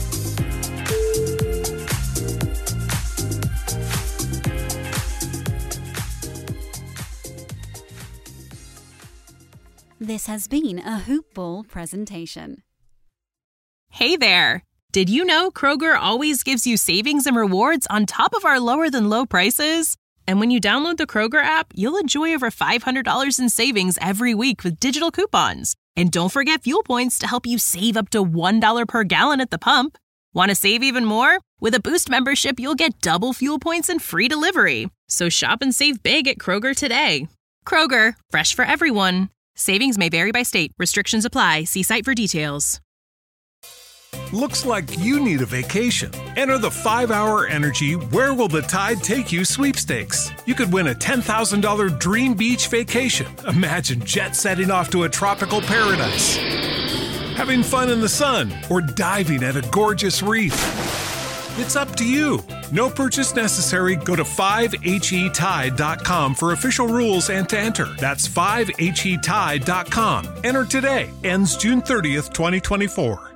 This has been a Hoop Ball presentation. Hey there! Did you know Kroger always gives you savings and rewards on top of our lower-than-low prices? And when you download the Kroger app, you'll enjoy over $500 in savings every week with digital coupons. And don't forget fuel points to help you save up to $1 per gallon at the pump. Want to save even more? With a Boost membership, you'll get double fuel points and free delivery. So shop and save big at Kroger today. Kroger, fresh for everyone. Savings may vary by state. Restrictions apply. See site for details. Looks like you need a vacation. Enter the 5-Hour Energy Where Will the Tide Take You sweepstakes. You could win a $10,000 dream beach vacation. Imagine jet setting off to a tropical paradise, having fun in the sun, or diving at a gorgeous reef. It's up to you. No purchase necessary. Go to 5HETide.com for official rules and to enter. That's 5HETide.com. Enter today. Ends June 30th, 2024.